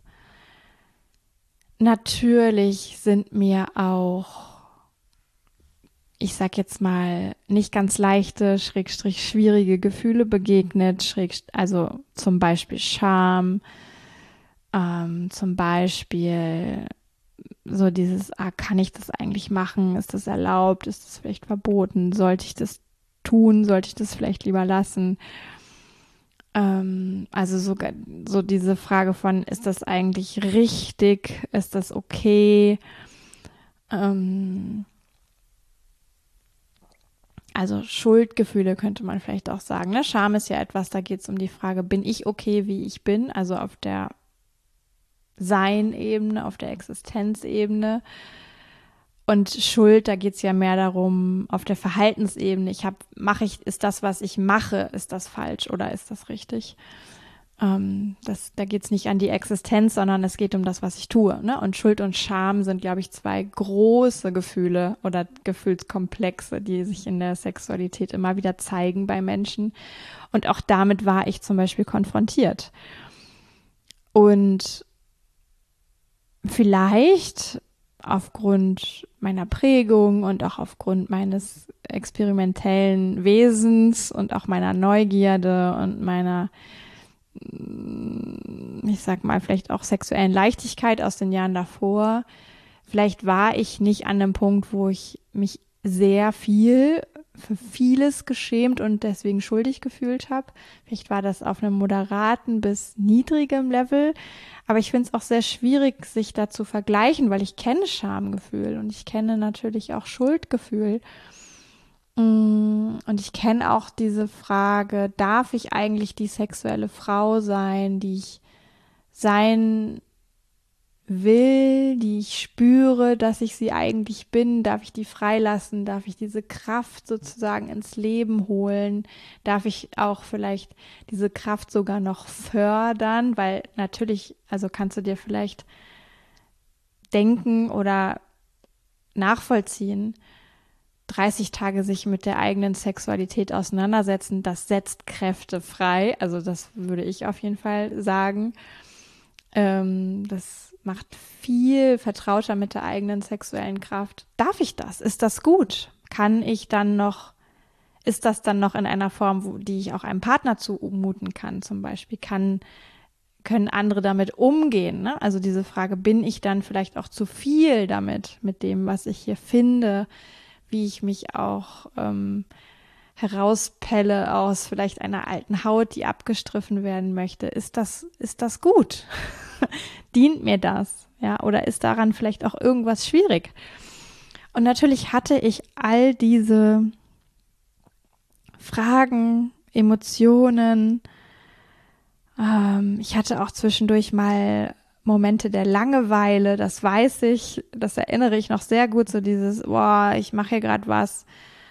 Natürlich sind mir auch, ich sag jetzt mal, nicht ganz leichte, schrägstrich schwierige Gefühle begegnet, schräg, also zum Beispiel Scham, ähm, zum Beispiel so dieses, ah, kann ich das eigentlich machen? Ist das erlaubt? Ist das vielleicht verboten? Sollte ich das tun? Sollte ich das vielleicht lieber lassen? Ähm, also sogar so diese Frage von, ist das eigentlich richtig? Ist das okay? Ähm, Also Schuldgefühle könnte man vielleicht auch sagen. Ne? Scham ist ja etwas, da geht es um die Frage, bin ich okay, wie ich bin? Also auf der Sein-Ebene, auf der Existenzebene. Und Schuld, da geht es ja mehr darum, auf der Verhaltensebene. Ich habe, mache ich, ist das, was ich mache, ist das falsch oder ist das richtig? Ähm, das, da geht es nicht an die Existenz, sondern es geht um das, was ich tue. Ne? Und Schuld und Scham sind, glaube ich, zwei große Gefühle oder Gefühlskomplexe, die sich in der Sexualität immer wieder zeigen bei Menschen. Und auch damit war ich zum Beispiel konfrontiert. Und vielleicht aufgrund meiner Prägung und auch aufgrund meines experimentellen Wesens und auch meiner Neugierde und meiner, ich sag mal, vielleicht auch sexuellen Leichtigkeit aus den Jahren davor. Vielleicht war ich nicht an einem Punkt, wo ich mich sehr viel für vieles geschämt und deswegen schuldig gefühlt habe. Vielleicht war das auf einem moderaten bis niedrigem Level. Aber ich finde es auch sehr schwierig, sich da zu vergleichen, weil ich kenne Schamgefühl und ich kenne natürlich auch Schuldgefühl. Und ich kenne auch diese Frage, darf ich eigentlich die sexuelle Frau sein, die ich sein will, die ich spüre, dass ich sie eigentlich bin? Darf ich die freilassen? Darf ich diese Kraft sozusagen ins Leben holen? Darf ich auch vielleicht diese Kraft sogar noch fördern? Weil natürlich, also kannst du dir vielleicht denken oder nachvollziehen, dreißig Tage sich mit der eigenen Sexualität auseinandersetzen, das setzt Kräfte frei. Also das würde ich auf jeden Fall sagen. Ähm, das macht viel vertrauter mit der eigenen sexuellen Kraft. Darf ich das? Ist das gut? Kann ich dann noch, ist das dann noch in einer Form, wo, die ich auch einem Partner zumuten kann zum Beispiel? Kann, können andere damit umgehen? Ne? Also diese Frage, bin ich dann vielleicht auch zu viel damit, mit dem, was ich hier finde, wie ich mich auch ähm, herauspelle aus vielleicht einer alten Haut, die abgestriffen werden möchte. Ist das, ist das gut? Dient mir das? Ja, oder ist daran vielleicht auch irgendwas schwierig? Und natürlich hatte ich all diese Fragen, Emotionen. Ähm, ich hatte auch zwischendurch mal Momente der Langeweile, das weiß ich, das erinnere ich noch sehr gut, so dieses, boah, ich mache hier gerade was,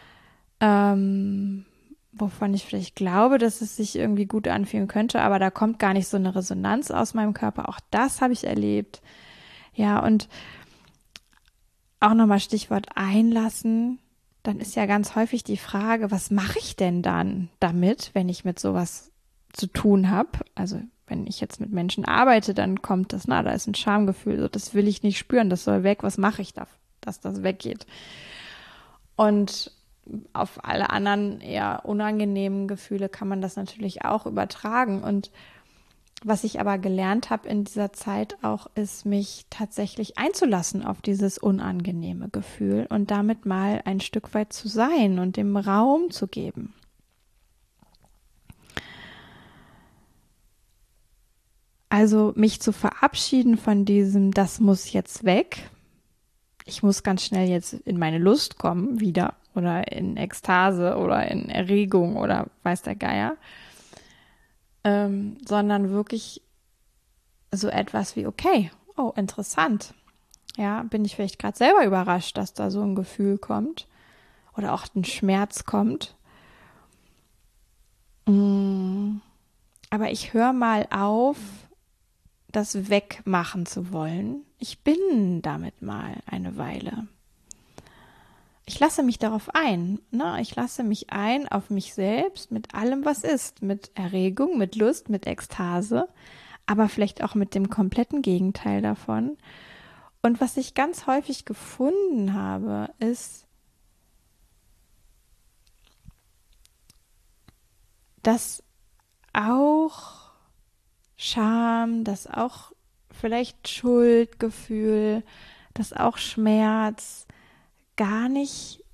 ähm, wovon ich vielleicht glaube, dass es sich irgendwie gut anfühlen könnte, aber da kommt gar nicht so eine Resonanz aus meinem Körper. Auch das habe ich erlebt. Ja, und auch nochmal Stichwort einlassen. Dann ist ja ganz häufig die Frage, was mache ich denn dann damit, wenn ich mit sowas zu tun habe? Also wenn ich jetzt mit Menschen arbeite, dann kommt das, na, da ist ein Schamgefühl, so, das will ich nicht spüren, das soll weg, was mache ich da, dass das weggeht? Und auf alle anderen eher unangenehmen Gefühle kann man das natürlich auch übertragen. Und was ich aber gelernt habe in dieser Zeit auch, ist, mich tatsächlich einzulassen auf dieses unangenehme Gefühl und damit mal ein Stück weit zu sein und dem Raum zu geben. Also mich zu verabschieden von diesem, das muss jetzt weg. Ich muss ganz schnell jetzt in meine Lust kommen wieder oder in Ekstase oder in Erregung oder weiß der Geier. Ähm, sondern wirklich so etwas wie, okay, oh, interessant. Ja, bin ich vielleicht gerade selber überrascht, dass da so ein Gefühl kommt oder auch ein Schmerz kommt. Mm, aber ich höre mal auf, das wegmachen zu wollen. Ich bin damit mal eine Weile. Ich lasse mich darauf ein. Ne? Ich lasse mich ein auf mich selbst mit allem, was ist. Mit Erregung, mit Lust, mit Ekstase, aber vielleicht auch mit dem kompletten Gegenteil davon. Und was ich ganz häufig gefunden habe, ist, dass auch Scham, dass auch vielleicht Schuldgefühl, dass auch Schmerz gar nicht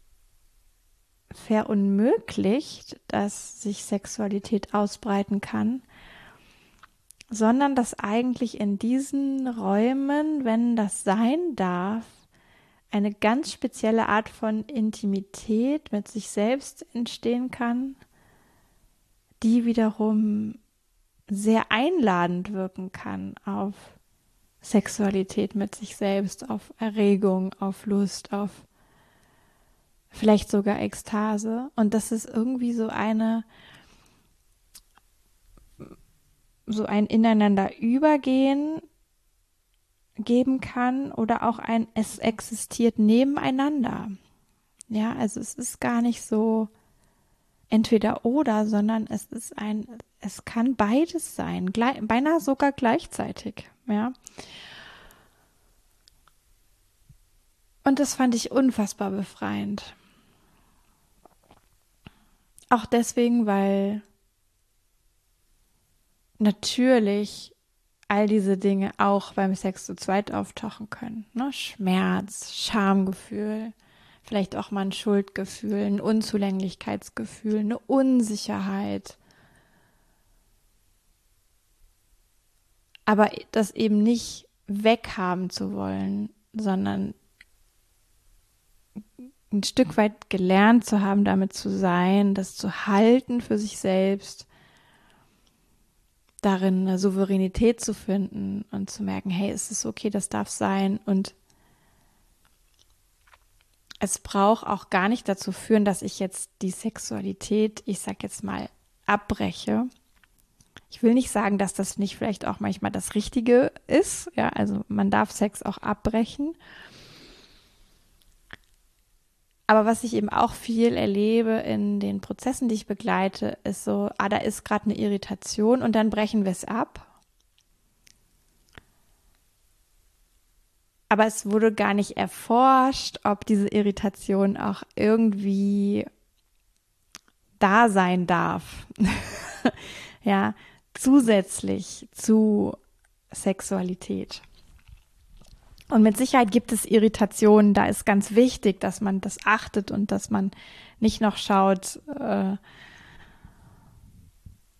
verunmöglicht, dass sich Sexualität ausbreiten kann, sondern dass eigentlich in diesen Räumen, wenn das sein darf, eine ganz spezielle Art von Intimität mit sich selbst entstehen kann, die wiederum sehr einladend wirken kann auf Sexualität mit sich selbst, auf Erregung, auf Lust, auf vielleicht sogar Ekstase. Und dass es irgendwie so eine, so ein Ineinander übergehen geben kann oder auch ein, es existiert nebeneinander. Ja, also es ist gar nicht so entweder oder, sondern es ist ein, es kann beides sein, gleich, beinahe sogar gleichzeitig, ja. Und das fand ich unfassbar befreiend. Auch deswegen, weil natürlich all diese Dinge auch beim Sex zu zweit auftauchen können. Ne? Schmerz, Schamgefühl, vielleicht auch mal ein Schuldgefühl, ein Unzulänglichkeitsgefühl, eine Unsicherheit. Aber das eben nicht weghaben zu wollen, sondern ein Stück weit gelernt zu haben, damit zu sein, das zu halten für sich selbst, darin eine Souveränität zu finden und zu merken, hey, es ist okay, das darf sein. Und es braucht auch gar nicht dazu führen, dass ich jetzt die Sexualität, ich sag jetzt mal, abbreche. Ich will nicht sagen, dass das nicht vielleicht auch manchmal das Richtige ist. Ja, also man darf Sex auch abbrechen. Aber was ich eben auch viel erlebe in den Prozessen, die ich begleite, ist so, ah, da ist gerade eine Irritation und dann brechen wir es ab. Aber es wurde gar nicht erforscht, ob diese Irritation auch irgendwie da sein darf. Ja, zusätzlich zu Sexualität. Und mit Sicherheit gibt es Irritationen, da ist ganz wichtig, dass man das achtet und dass man nicht noch schaut, äh,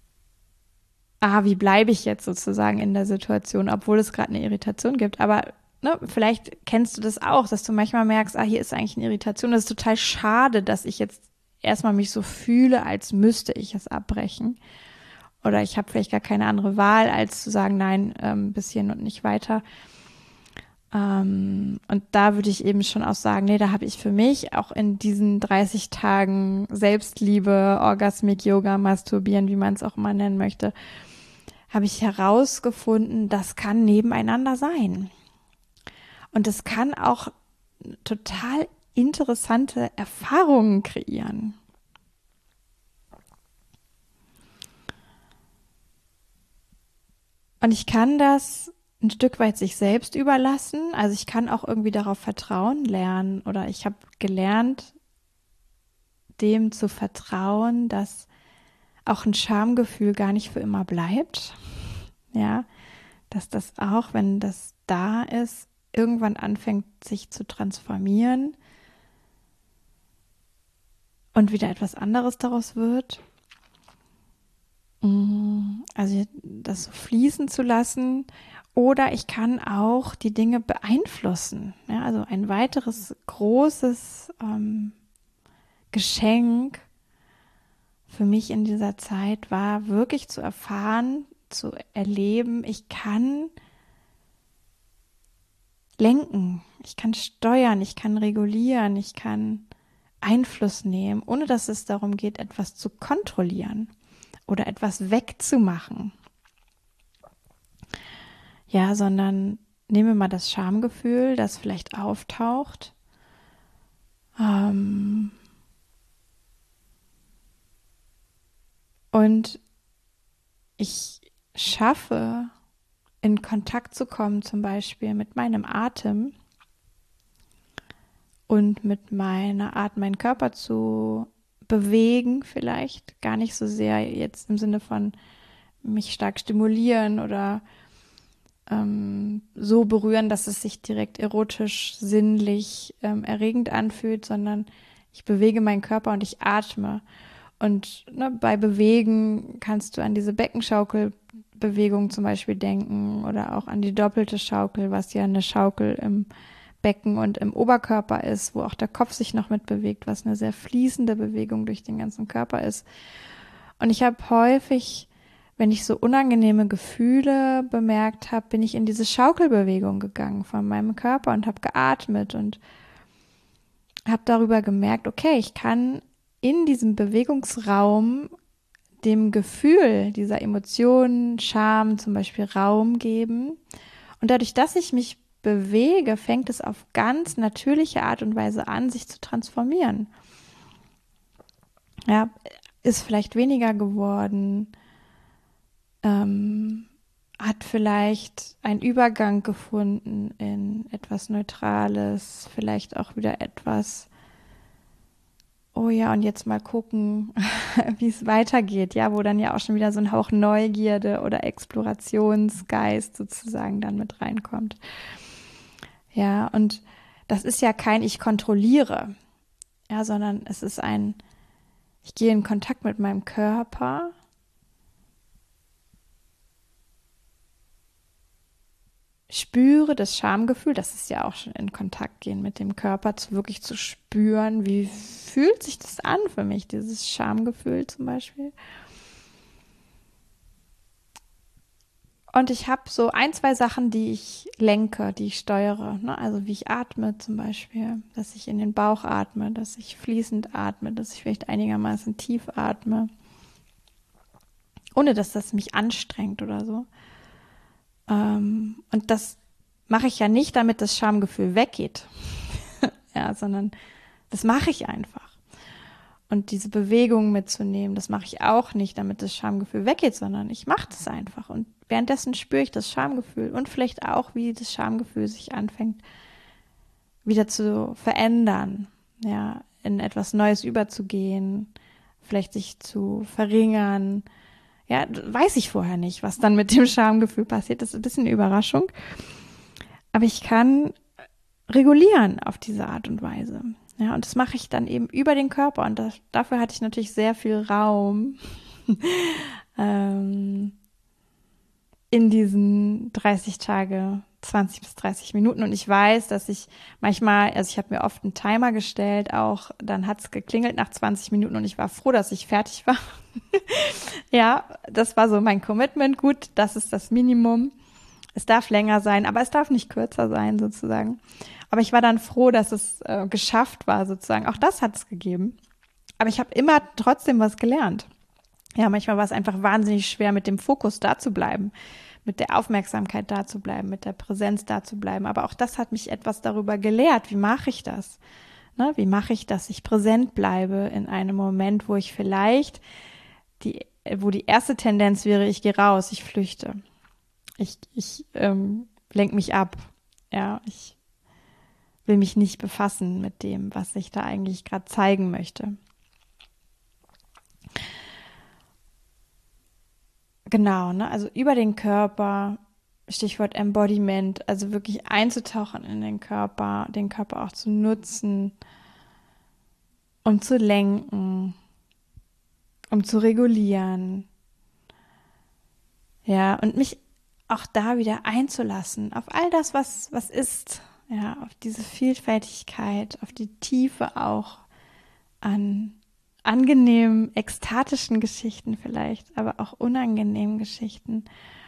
ah, wie bleibe ich jetzt sozusagen in der Situation, obwohl es gerade eine Irritation gibt. Aber ne, vielleicht kennst du das auch, dass du manchmal merkst, ah, hier ist eigentlich eine Irritation. Das ist total schade, dass ich jetzt erstmal mich so fühle, als müsste ich es abbrechen. Oder ich habe vielleicht gar keine andere Wahl, als zu sagen, nein, ähm, bis hierhin und nicht weiter. Ähm, und da würde ich eben schon auch sagen, nee, da habe ich für mich auch in diesen dreißig Tagen Selbstliebe, Orgasmik, Yoga, Masturbieren, wie man es auch immer nennen möchte, habe ich herausgefunden, das kann nebeneinander sein. Und es kann auch total interessante Erfahrungen kreieren. Und ich kann das ein Stück weit sich selbst überlassen. Also ich kann auch irgendwie darauf vertrauen lernen oder ich habe gelernt, dem zu vertrauen, dass auch ein Schamgefühl gar nicht für immer bleibt. Ja, dass das auch, wenn das da ist, irgendwann anfängt, sich zu transformieren und wieder etwas anderes daraus wird. Also das so fließen zu lassen. Oder ich kann auch die Dinge beeinflussen. Ja, also ein weiteres großes ähm, Geschenk für mich in dieser Zeit war wirklich zu erfahren, zu erleben, ich kann lenken, ich kann steuern, ich kann regulieren, ich kann Einfluss nehmen, ohne dass es darum geht, etwas zu kontrollieren oder etwas wegzumachen. Ja, sondern nehme mal das Schamgefühl, das vielleicht auftaucht. Ähm und ich schaffe, in Kontakt zu kommen, zum Beispiel mit meinem Atem und mit meiner Art, meinen Körper zu bewegen, vielleicht gar nicht so sehr jetzt im Sinne von mich stark stimulieren oder ähm, so berühren, dass es sich direkt erotisch, sinnlich, ähm, erregend anfühlt, sondern ich bewege meinen Körper und ich atme. Und ne, bei Bewegen kannst du an diese Beckenschaukelbewegung zum Beispiel denken oder auch an die doppelte Schaukel, was ja eine Schaukel im Becken und im Oberkörper ist, wo auch der Kopf sich noch mit bewegt, was eine sehr fließende Bewegung durch den ganzen Körper ist. Und ich habe häufig, wenn ich so unangenehme Gefühle bemerkt habe, bin ich in diese Schaukelbewegung gegangen von meinem Körper und habe geatmet und habe darüber gemerkt, okay, ich kann in diesem Bewegungsraum dem Gefühl dieser Emotionen, Scham zum Beispiel Raum geben. Und dadurch, dass ich mich bewege, fängt es auf ganz natürliche Art und Weise an, sich zu transformieren. Ja, ist vielleicht weniger geworden, ähm, hat vielleicht einen Übergang gefunden in etwas Neutrales, vielleicht auch wieder etwas, oh ja, und jetzt mal gucken, wie es weitergeht, ja, wo dann ja auch schon wieder so ein Hauch Neugierde oder Explorationsgeist sozusagen dann mit reinkommt. Ja, und das ist ja kein Ich kontrolliere, ja, sondern es ist ein, ich gehe in Kontakt mit meinem Körper, spüre das Schamgefühl, das ist ja auch schon in Kontakt gehen mit dem Körper, zu wirklich zu spüren, wie fühlt sich das an für mich, dieses Schamgefühl zum Beispiel. Und ich habe so ein, zwei Sachen, die ich lenke, die ich steuere. Ne? Also wie ich atme zum Beispiel, dass ich in den Bauch atme, dass ich fließend atme, dass ich vielleicht einigermaßen tief atme, ohne dass das mich anstrengt oder so. Ähm, und das mache ich ja nicht, damit das Schamgefühl weggeht, ja, sondern das mache ich einfach. Und diese Bewegung mitzunehmen, das mache ich auch nicht, damit das Schamgefühl weggeht, sondern ich mache das einfach. Und währenddessen spüre ich das Schamgefühl und vielleicht auch, wie das Schamgefühl sich anfängt, wieder zu verändern, ja, in etwas Neues überzugehen, vielleicht sich zu verringern. Ja, weiß ich vorher nicht, was dann mit dem Schamgefühl passiert. Das ist ein bisschen eine Überraschung. Aber ich kann regulieren auf diese Art und Weise. Ja, und das mache ich dann eben über den Körper. Und das, dafür hatte ich natürlich sehr viel Raum. ähm, in diesen dreißig Tage, zwanzig bis dreißig Minuten. Und ich weiß, dass ich manchmal, also ich habe mir oft einen Timer gestellt, auch dann hat es geklingelt nach zwanzig Minuten und ich war froh, dass ich fertig war. Ja, das war so mein Commitment. Gut, das ist das Minimum. Es darf länger sein, aber es darf nicht kürzer sein sozusagen. Aber ich war dann froh, dass es äh, geschafft war sozusagen. Auch das hat es gegeben. Aber ich habe immer trotzdem was gelernt. Ja, manchmal war es einfach wahnsinnig schwer, mit dem Fokus da zu bleiben, mit der Aufmerksamkeit da zu bleiben, mit der Präsenz da zu bleiben. Aber auch das hat mich etwas darüber gelehrt. Wie mache ich das? Ne, wie mache ich, dass ich präsent bleibe in einem Moment, wo ich vielleicht die, wo die erste Tendenz wäre, ich gehe raus, ich flüchte. Ich, ich ähm, lenke mich ab. Ja, ich will mich nicht befassen mit dem, was ich da eigentlich gerade zeigen möchte. Genau, ne? Also über den Körper, Stichwort Embodiment, also wirklich einzutauchen in den Körper, den Körper auch zu nutzen, um zu lenken, um zu regulieren. Ja, und mich auch da wieder einzulassen, auf all das, was, was ist, ja, auf diese Vielfältigkeit, auf die Tiefe auch an angenehmen, ekstatischen Geschichten vielleicht, aber auch unangenehmen Geschichten.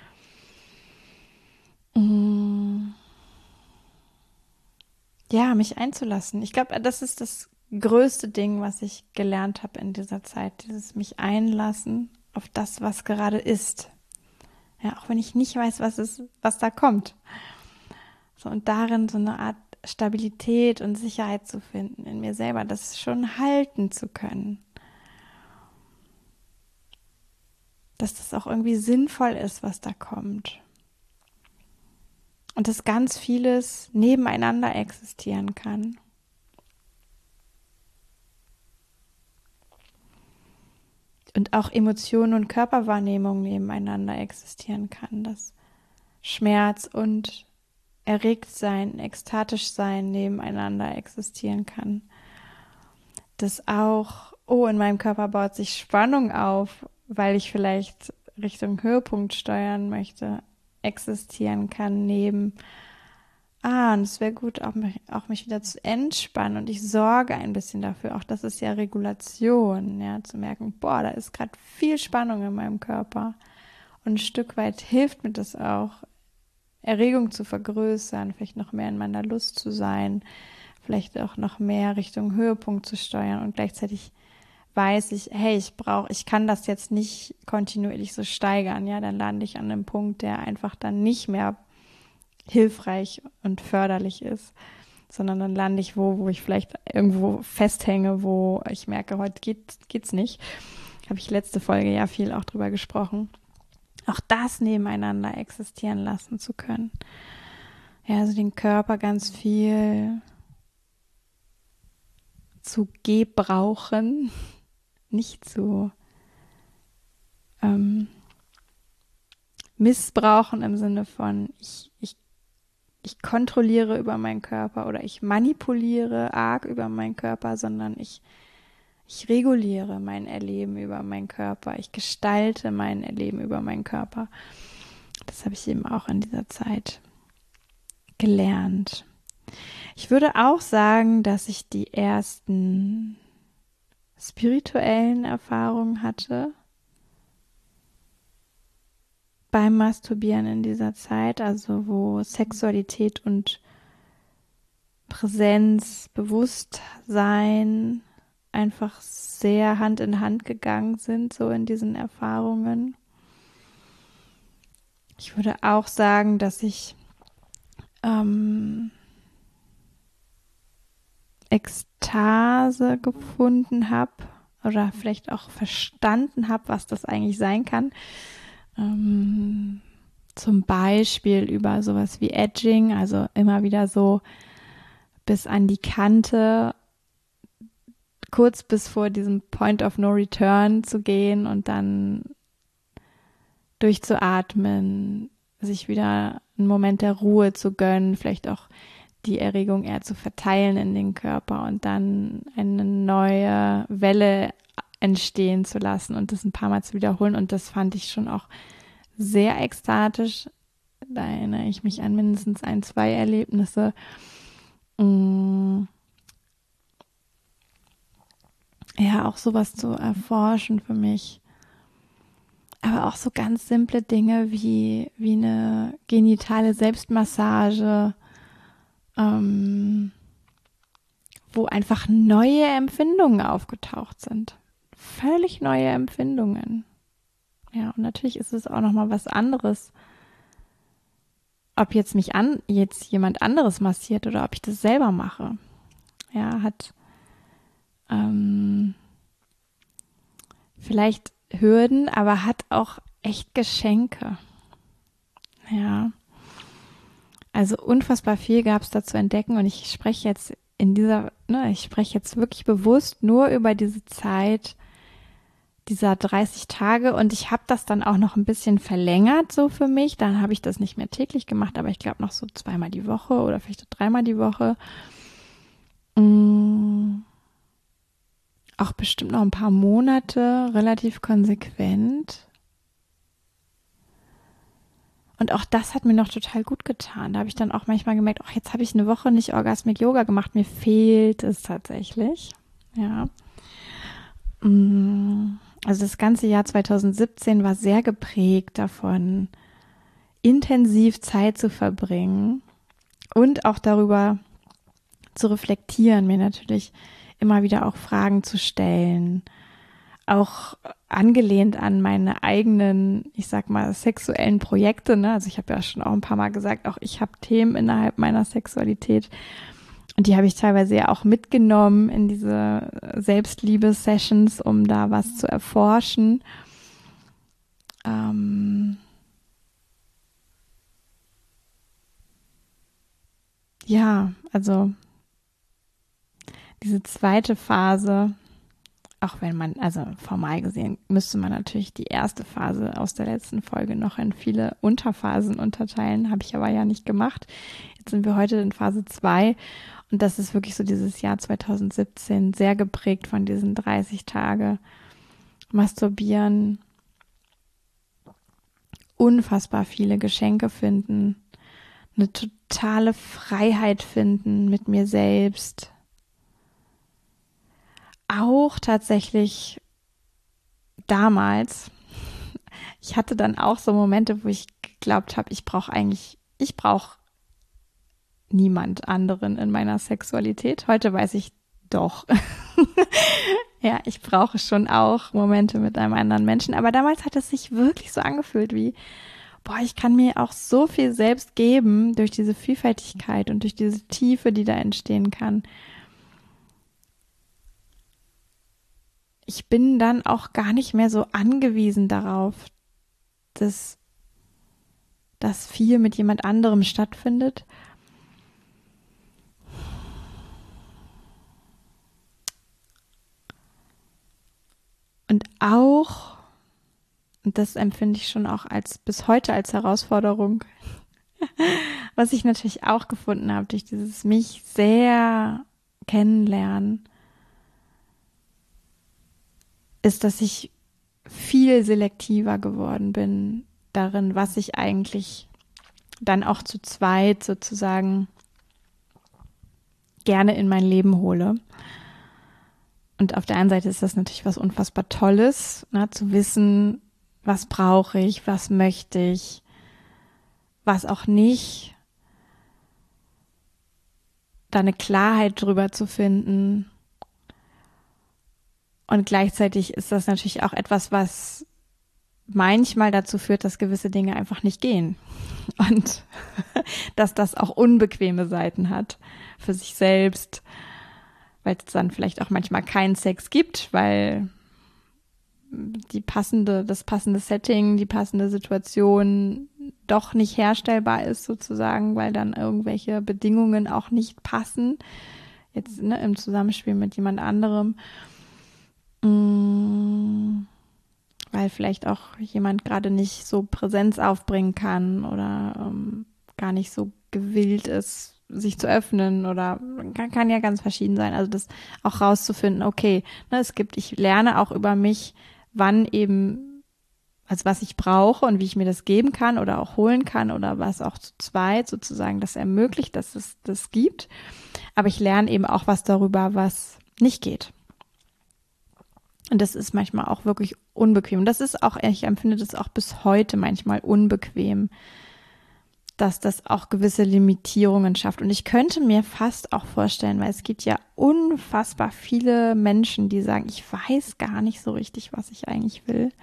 Ja, mich einzulassen. Ich glaube, das ist das größte Ding, was ich gelernt habe in dieser Zeit, dieses mich einlassen auf das, was gerade ist. Ja, auch wenn ich nicht weiß, was es, was da kommt. So, und darin so eine Art Stabilität und Sicherheit zu finden in mir selber, das schon halten zu können. Dass das auch irgendwie sinnvoll ist, was da kommt. Und dass ganz vieles nebeneinander existieren kann. Und auch Emotionen und Körperwahrnehmung nebeneinander existieren kann. Dass Schmerz und Erregtsein, ekstatisch sein nebeneinander existieren kann. Dass auch, oh, in meinem Körper baut sich Spannung auf, weil ich vielleicht Richtung Höhepunkt steuern möchte, existieren kann neben, ah, und es wäre gut, auch mich, auch mich wieder zu entspannen und ich sorge ein bisschen dafür. Auch das ist ja Regulation, ja, zu merken, boah, da ist gerade viel Spannung in meinem Körper. Und ein Stück weit hilft mir das auch, Erregung zu vergrößern, vielleicht noch mehr in meiner Lust zu sein, vielleicht auch noch mehr Richtung Höhepunkt zu steuern und gleichzeitig weiß ich, hey, ich brauche, ich kann das jetzt nicht kontinuierlich so steigern, ja, dann lande ich an einem Punkt, der einfach dann nicht mehr hilfreich und förderlich ist, sondern dann lande ich wo, wo ich vielleicht irgendwo festhänge, wo ich merke, heute geht, geht's nicht. Habe ich letzte Folge ja viel auch drüber gesprochen. Auch das nebeneinander existieren lassen zu können. Ja, also den Körper ganz viel zu gebrauchen, nicht zu ähm, missbrauchen im Sinne von, ich, ich, ich kontrolliere über meinen Körper oder ich manipuliere arg über meinen Körper, sondern ich, ich reguliere mein Erleben über meinen Körper, ich gestalte mein Erleben über meinen Körper. Das habe ich eben auch in dieser Zeit gelernt. Ich würde auch sagen, dass ich die ersten spirituellen Erfahrungen hatte beim Masturbieren in dieser Zeit, also wo Sexualität und Präsenz, Bewusstsein einfach sehr Hand in Hand gegangen sind, so in diesen Erfahrungen. Ich würde auch sagen, dass ich ähm, Ekstase gefunden habe oder vielleicht auch verstanden habe, was das eigentlich sein kann. Ähm, zum Beispiel über sowas wie Edging, also immer wieder so bis an die Kante, kurz bis vor diesem Point of No Return zu gehen und dann durchzuatmen, sich wieder einen Moment der Ruhe zu gönnen, vielleicht auch die Erregung eher zu verteilen in den Körper und dann eine neue Welle entstehen zu lassen und das ein paar Mal zu wiederholen. Und das fand ich schon auch sehr ekstatisch. Da erinnere ich mich an mindestens ein, zwei Erlebnisse. Mm. Ja, auch sowas zu erforschen für mich. Aber auch so ganz simple Dinge wie, wie eine genitale Selbstmassage, ähm, wo einfach neue Empfindungen aufgetaucht sind. Völlig neue Empfindungen. Ja, und natürlich ist es auch nochmal was anderes, ob jetzt mich an, jetzt jemand anderes massiert oder ob ich das selber mache. Ja, hat ähm, vielleicht Hürden, aber hat auch echt Geschenke. Ja, also unfassbar viel gab es da zu entdecken und ich spreche jetzt in dieser, ne, ich spreche jetzt wirklich bewusst nur über diese Zeit dieser dreißig Tage und ich habe das dann auch noch ein bisschen verlängert so für mich. Dann habe ich das nicht mehr täglich gemacht, aber ich glaube noch so zweimal die Woche oder vielleicht dreimal die Woche. Mm. Auch bestimmt noch ein paar Monate relativ konsequent. Und auch das hat mir noch total gut getan. Da habe ich dann auch manchmal gemerkt, ach, jetzt habe ich eine Woche nicht Orgasmic Yoga gemacht. Mir fehlt es tatsächlich. Ja. Also das ganze Jahr zwanzig siebzehn war sehr geprägt davon, intensiv Zeit zu verbringen und auch darüber zu reflektieren, mir natürlich immer wieder auch Fragen zu stellen, auch angelehnt an meine eigenen, ich sag mal, sexuellen Projekte, ne? Also ich habe ja schon auch ein paar Mal gesagt, auch ich habe Themen innerhalb meiner Sexualität und die habe ich teilweise ja auch mitgenommen in diese Selbstliebe-Sessions, um da was zu erforschen. Ähm ja, also diese zweite Phase, auch wenn man, also formal gesehen, müsste man natürlich die erste Phase aus der letzten Folge noch in viele Unterphasen unterteilen, habe ich aber ja nicht gemacht. Jetzt sind wir heute in Phase zwei und das ist wirklich so dieses Jahr zwanzig siebzehn sehr geprägt von diesen dreißig Tage Masturbieren, unfassbar viele Geschenke finden, eine totale Freiheit finden mit mir selbst. Auch tatsächlich damals, ich hatte dann auch so Momente, wo ich geglaubt habe, ich brauche eigentlich, ich brauche niemand anderen in meiner Sexualität. Heute weiß ich doch. Ja, ich brauche schon auch Momente mit einem anderen Menschen. Aber damals hat es sich wirklich so angefühlt wie, boah, ich kann mir auch so viel selbst geben durch diese Vielfältigkeit und durch diese Tiefe, die da entstehen kann. Ich bin dann auch gar nicht mehr so angewiesen darauf, dass das viel mit jemand anderem stattfindet. Und auch, und das empfinde ich schon auch als bis heute als Herausforderung, was ich natürlich auch gefunden habe durch dieses mich sehr kennenlernen, ist, dass ich viel selektiver geworden bin darin, was ich eigentlich dann auch zu zweit sozusagen gerne in mein Leben hole. Und auf der einen Seite ist das natürlich was unfassbar Tolles, ne, zu wissen, was brauche ich, was möchte ich, was auch nicht, da eine Klarheit drüber zu finden. Und gleichzeitig ist das natürlich auch etwas, was manchmal dazu führt, dass gewisse Dinge einfach nicht gehen. Und dass das auch unbequeme Seiten hat für sich selbst, weil es dann vielleicht auch manchmal keinen Sex gibt, weil die passende, das passende Setting, die passende Situation doch nicht herstellbar ist sozusagen, weil dann irgendwelche Bedingungen auch nicht passen, jetzt ne, im Zusammenspiel mit jemand anderem. Mmh, weil vielleicht auch jemand gerade nicht so Präsenz aufbringen kann oder ähm, gar nicht so gewillt ist, sich zu öffnen oder kann, kann ja ganz verschieden sein. Also das auch rauszufinden, okay, ne, es gibt, ich lerne auch über mich, wann eben, also was ich brauche und wie ich mir das geben kann oder auch holen kann oder was auch zu zweit sozusagen das ermöglicht, dass es das gibt. Aber ich lerne eben auch was darüber, was nicht geht. Und das ist manchmal auch wirklich unbequem. Und das ist auch, ich empfinde das auch bis heute manchmal unbequem, dass das auch gewisse Limitierungen schafft. Und ich könnte mir fast auch vorstellen, weil es gibt ja unfassbar viele Menschen, die sagen, ich weiß gar nicht so richtig, was ich eigentlich will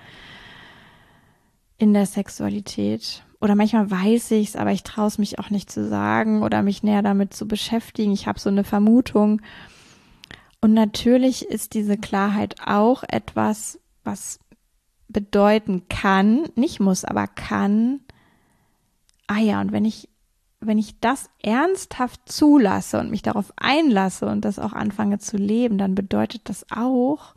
in der Sexualität. Oder manchmal weiß ich es, aber ich traue es mich auch nicht zu sagen oder mich näher damit zu beschäftigen. Ich habe so eine Vermutung. Und natürlich ist diese Klarheit auch etwas, was bedeuten kann, nicht muss, aber kann, ah ja, und wenn ich, wenn ich das ernsthaft zulasse und mich darauf einlasse und das auch anfange zu leben, dann bedeutet das auch,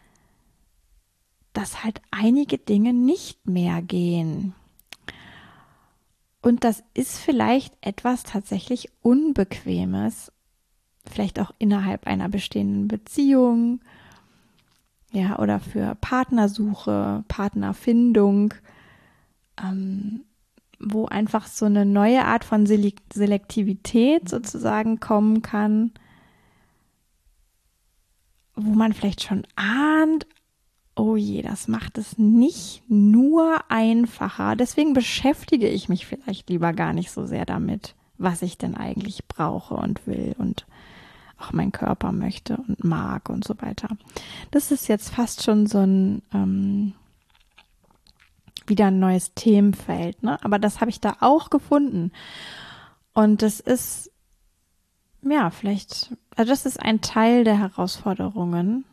dass halt einige Dinge nicht mehr gehen. Und das ist vielleicht etwas tatsächlich Unbequemes, vielleicht auch innerhalb einer bestehenden Beziehung, ja, oder für Partnersuche, Partnerfindung, ähm, wo einfach so eine neue Art von Selektivität sozusagen kommen kann, wo man vielleicht schon ahnt, oh je, das macht es nicht nur einfacher. Deswegen beschäftige ich mich vielleicht lieber gar nicht so sehr damit, was ich denn eigentlich brauche und will und auch mein Körper möchte und mag und so weiter. Das ist jetzt fast schon so ein ähm, wieder ein neues Themenfeld, ne? Aber das habe ich da auch gefunden. Und das ist, ja, vielleicht, also das ist ein Teil der Herausforderungen.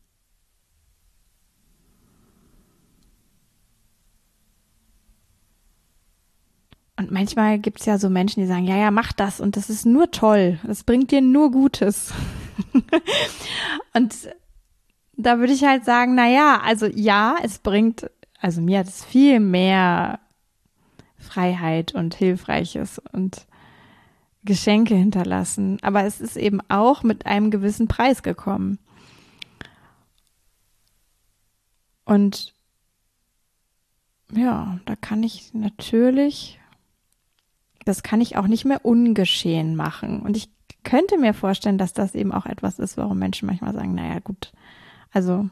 Und manchmal gibt es ja so Menschen, die sagen, ja, ja, mach das und das ist nur toll. Das bringt dir nur Gutes. Und da würde ich halt sagen, na ja, also ja, es bringt, also mir hat es viel mehr Freiheit und Hilfreiches und Geschenke hinterlassen. Aber es ist eben auch mit einem gewissen Preis gekommen. Und ja, da kann ich natürlich, das kann ich auch nicht mehr ungeschehen machen. Und ich könnte mir vorstellen, dass das eben auch etwas ist, warum Menschen manchmal sagen, naja gut, also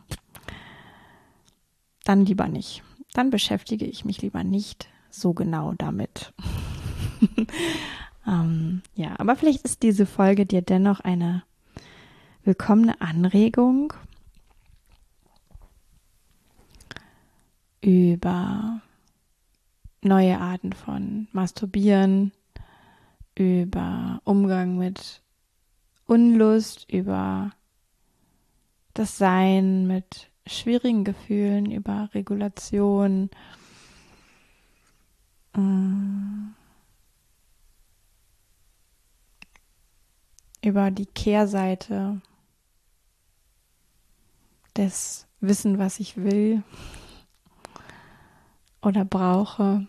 dann lieber nicht. Dann beschäftige ich mich lieber nicht so genau damit. ähm, ja, aber vielleicht ist diese Folge dir dennoch eine willkommene Anregung über neue Arten von Masturbieren, über Umgang mit Unlust, über das Sein mit schwierigen Gefühlen, über Regulation, über die Kehrseite des Wissen, was ich will oder brauche.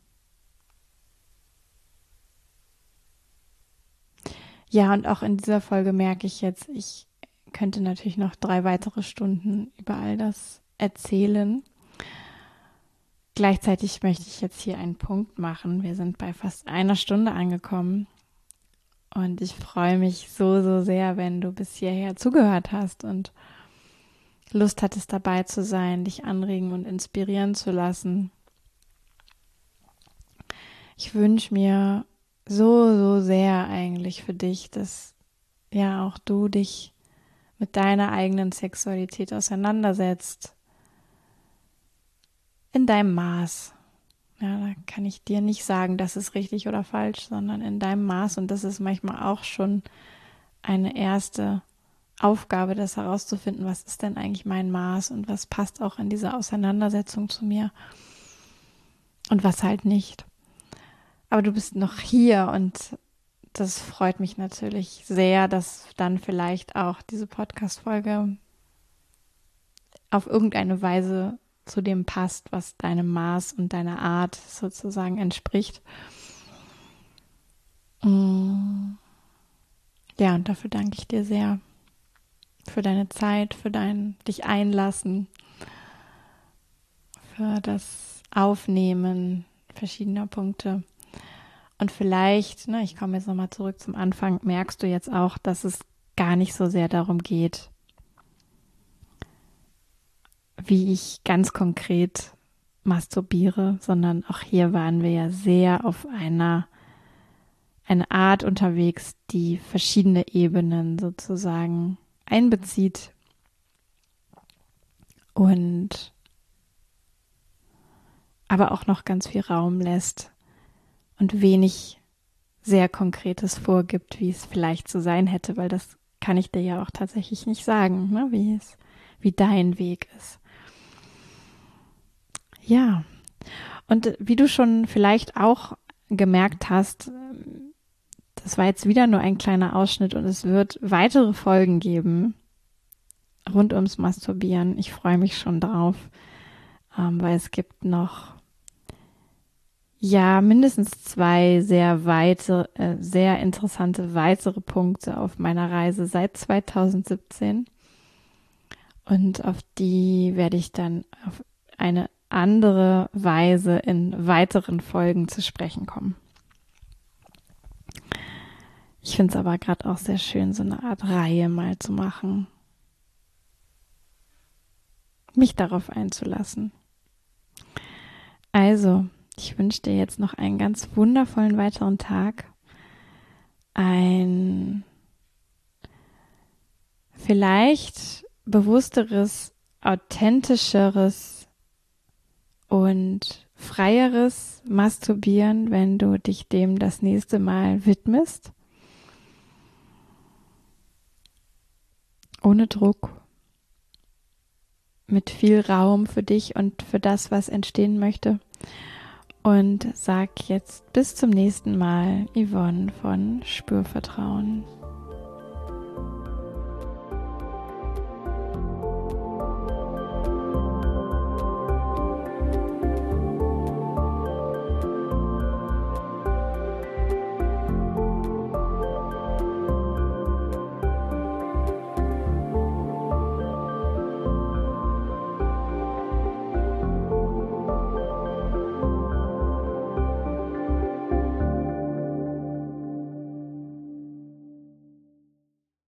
Ja, und auch in dieser Folge merke ich jetzt, ich könnte natürlich noch drei weitere Stunden über all das erzählen. Gleichzeitig möchte ich jetzt hier einen Punkt machen. Wir sind bei fast einer Stunde angekommen. Und ich freue mich so, so sehr, wenn du bis hierher zugehört hast und Lust hattest, dabei zu sein, dich anregen und inspirieren zu lassen. Ich wünsche mir so, so sehr eigentlich für dich, dass ja auch du dich mit deiner eigenen Sexualität auseinandersetzt. In deinem Maß. Ja, da kann ich dir nicht sagen, das ist richtig oder falsch, sondern in deinem Maß. Und das ist manchmal auch schon eine erste Aufgabe, das herauszufinden, was ist denn eigentlich mein Maß und was passt auch in diese Auseinandersetzung zu mir und was halt nicht. Aber du bist noch hier und das freut mich natürlich sehr, dass dann vielleicht auch diese Podcast-Folge auf irgendeine Weise zu dem passt, was deinem Maß und deiner Art sozusagen entspricht. Ja, und dafür danke ich dir sehr. Für deine Zeit, für dein dich einlassen, für das Aufnehmen verschiedener Punkte. Und vielleicht, ne, ich komme jetzt nochmal zurück zum Anfang, merkst du jetzt auch, dass es gar nicht so sehr darum geht, wie ich ganz konkret masturbiere, sondern auch hier waren wir ja sehr auf einer eine Art unterwegs, die verschiedene Ebenen sozusagen einbezieht und aber auch noch ganz viel Raum lässt und wenig sehr Konkretes vorgibt, wie es vielleicht zu sein hätte, weil das kann ich dir ja auch tatsächlich nicht sagen, ne, wie es, wie dein Weg ist. Ja, und wie du schon vielleicht auch gemerkt hast, das war jetzt wieder nur ein kleiner Ausschnitt und es wird weitere Folgen geben rund ums Masturbieren. Ich freue mich schon drauf, ähm, weil es gibt noch ja mindestens zwei sehr weite, äh, sehr interessante weitere Punkte auf meiner Reise seit zweitausendsiebzehn und auf die werde ich dann auf eine andere Weise in weiteren Folgen zu sprechen kommen. Ich finde es aber gerade auch sehr schön, so eine Art Reihe mal zu machen. Mich darauf einzulassen. Also, ich wünsche dir jetzt noch einen ganz wundervollen weiteren Tag. Ein vielleicht bewussteres, authentischeres und freieres Masturbieren, wenn du dich dem das nächste Mal widmest. Ohne Druck, mit viel Raum für dich und für das, was entstehen möchte. Und sag jetzt bis zum nächsten Mal, Yvonne von Spürvertrauen.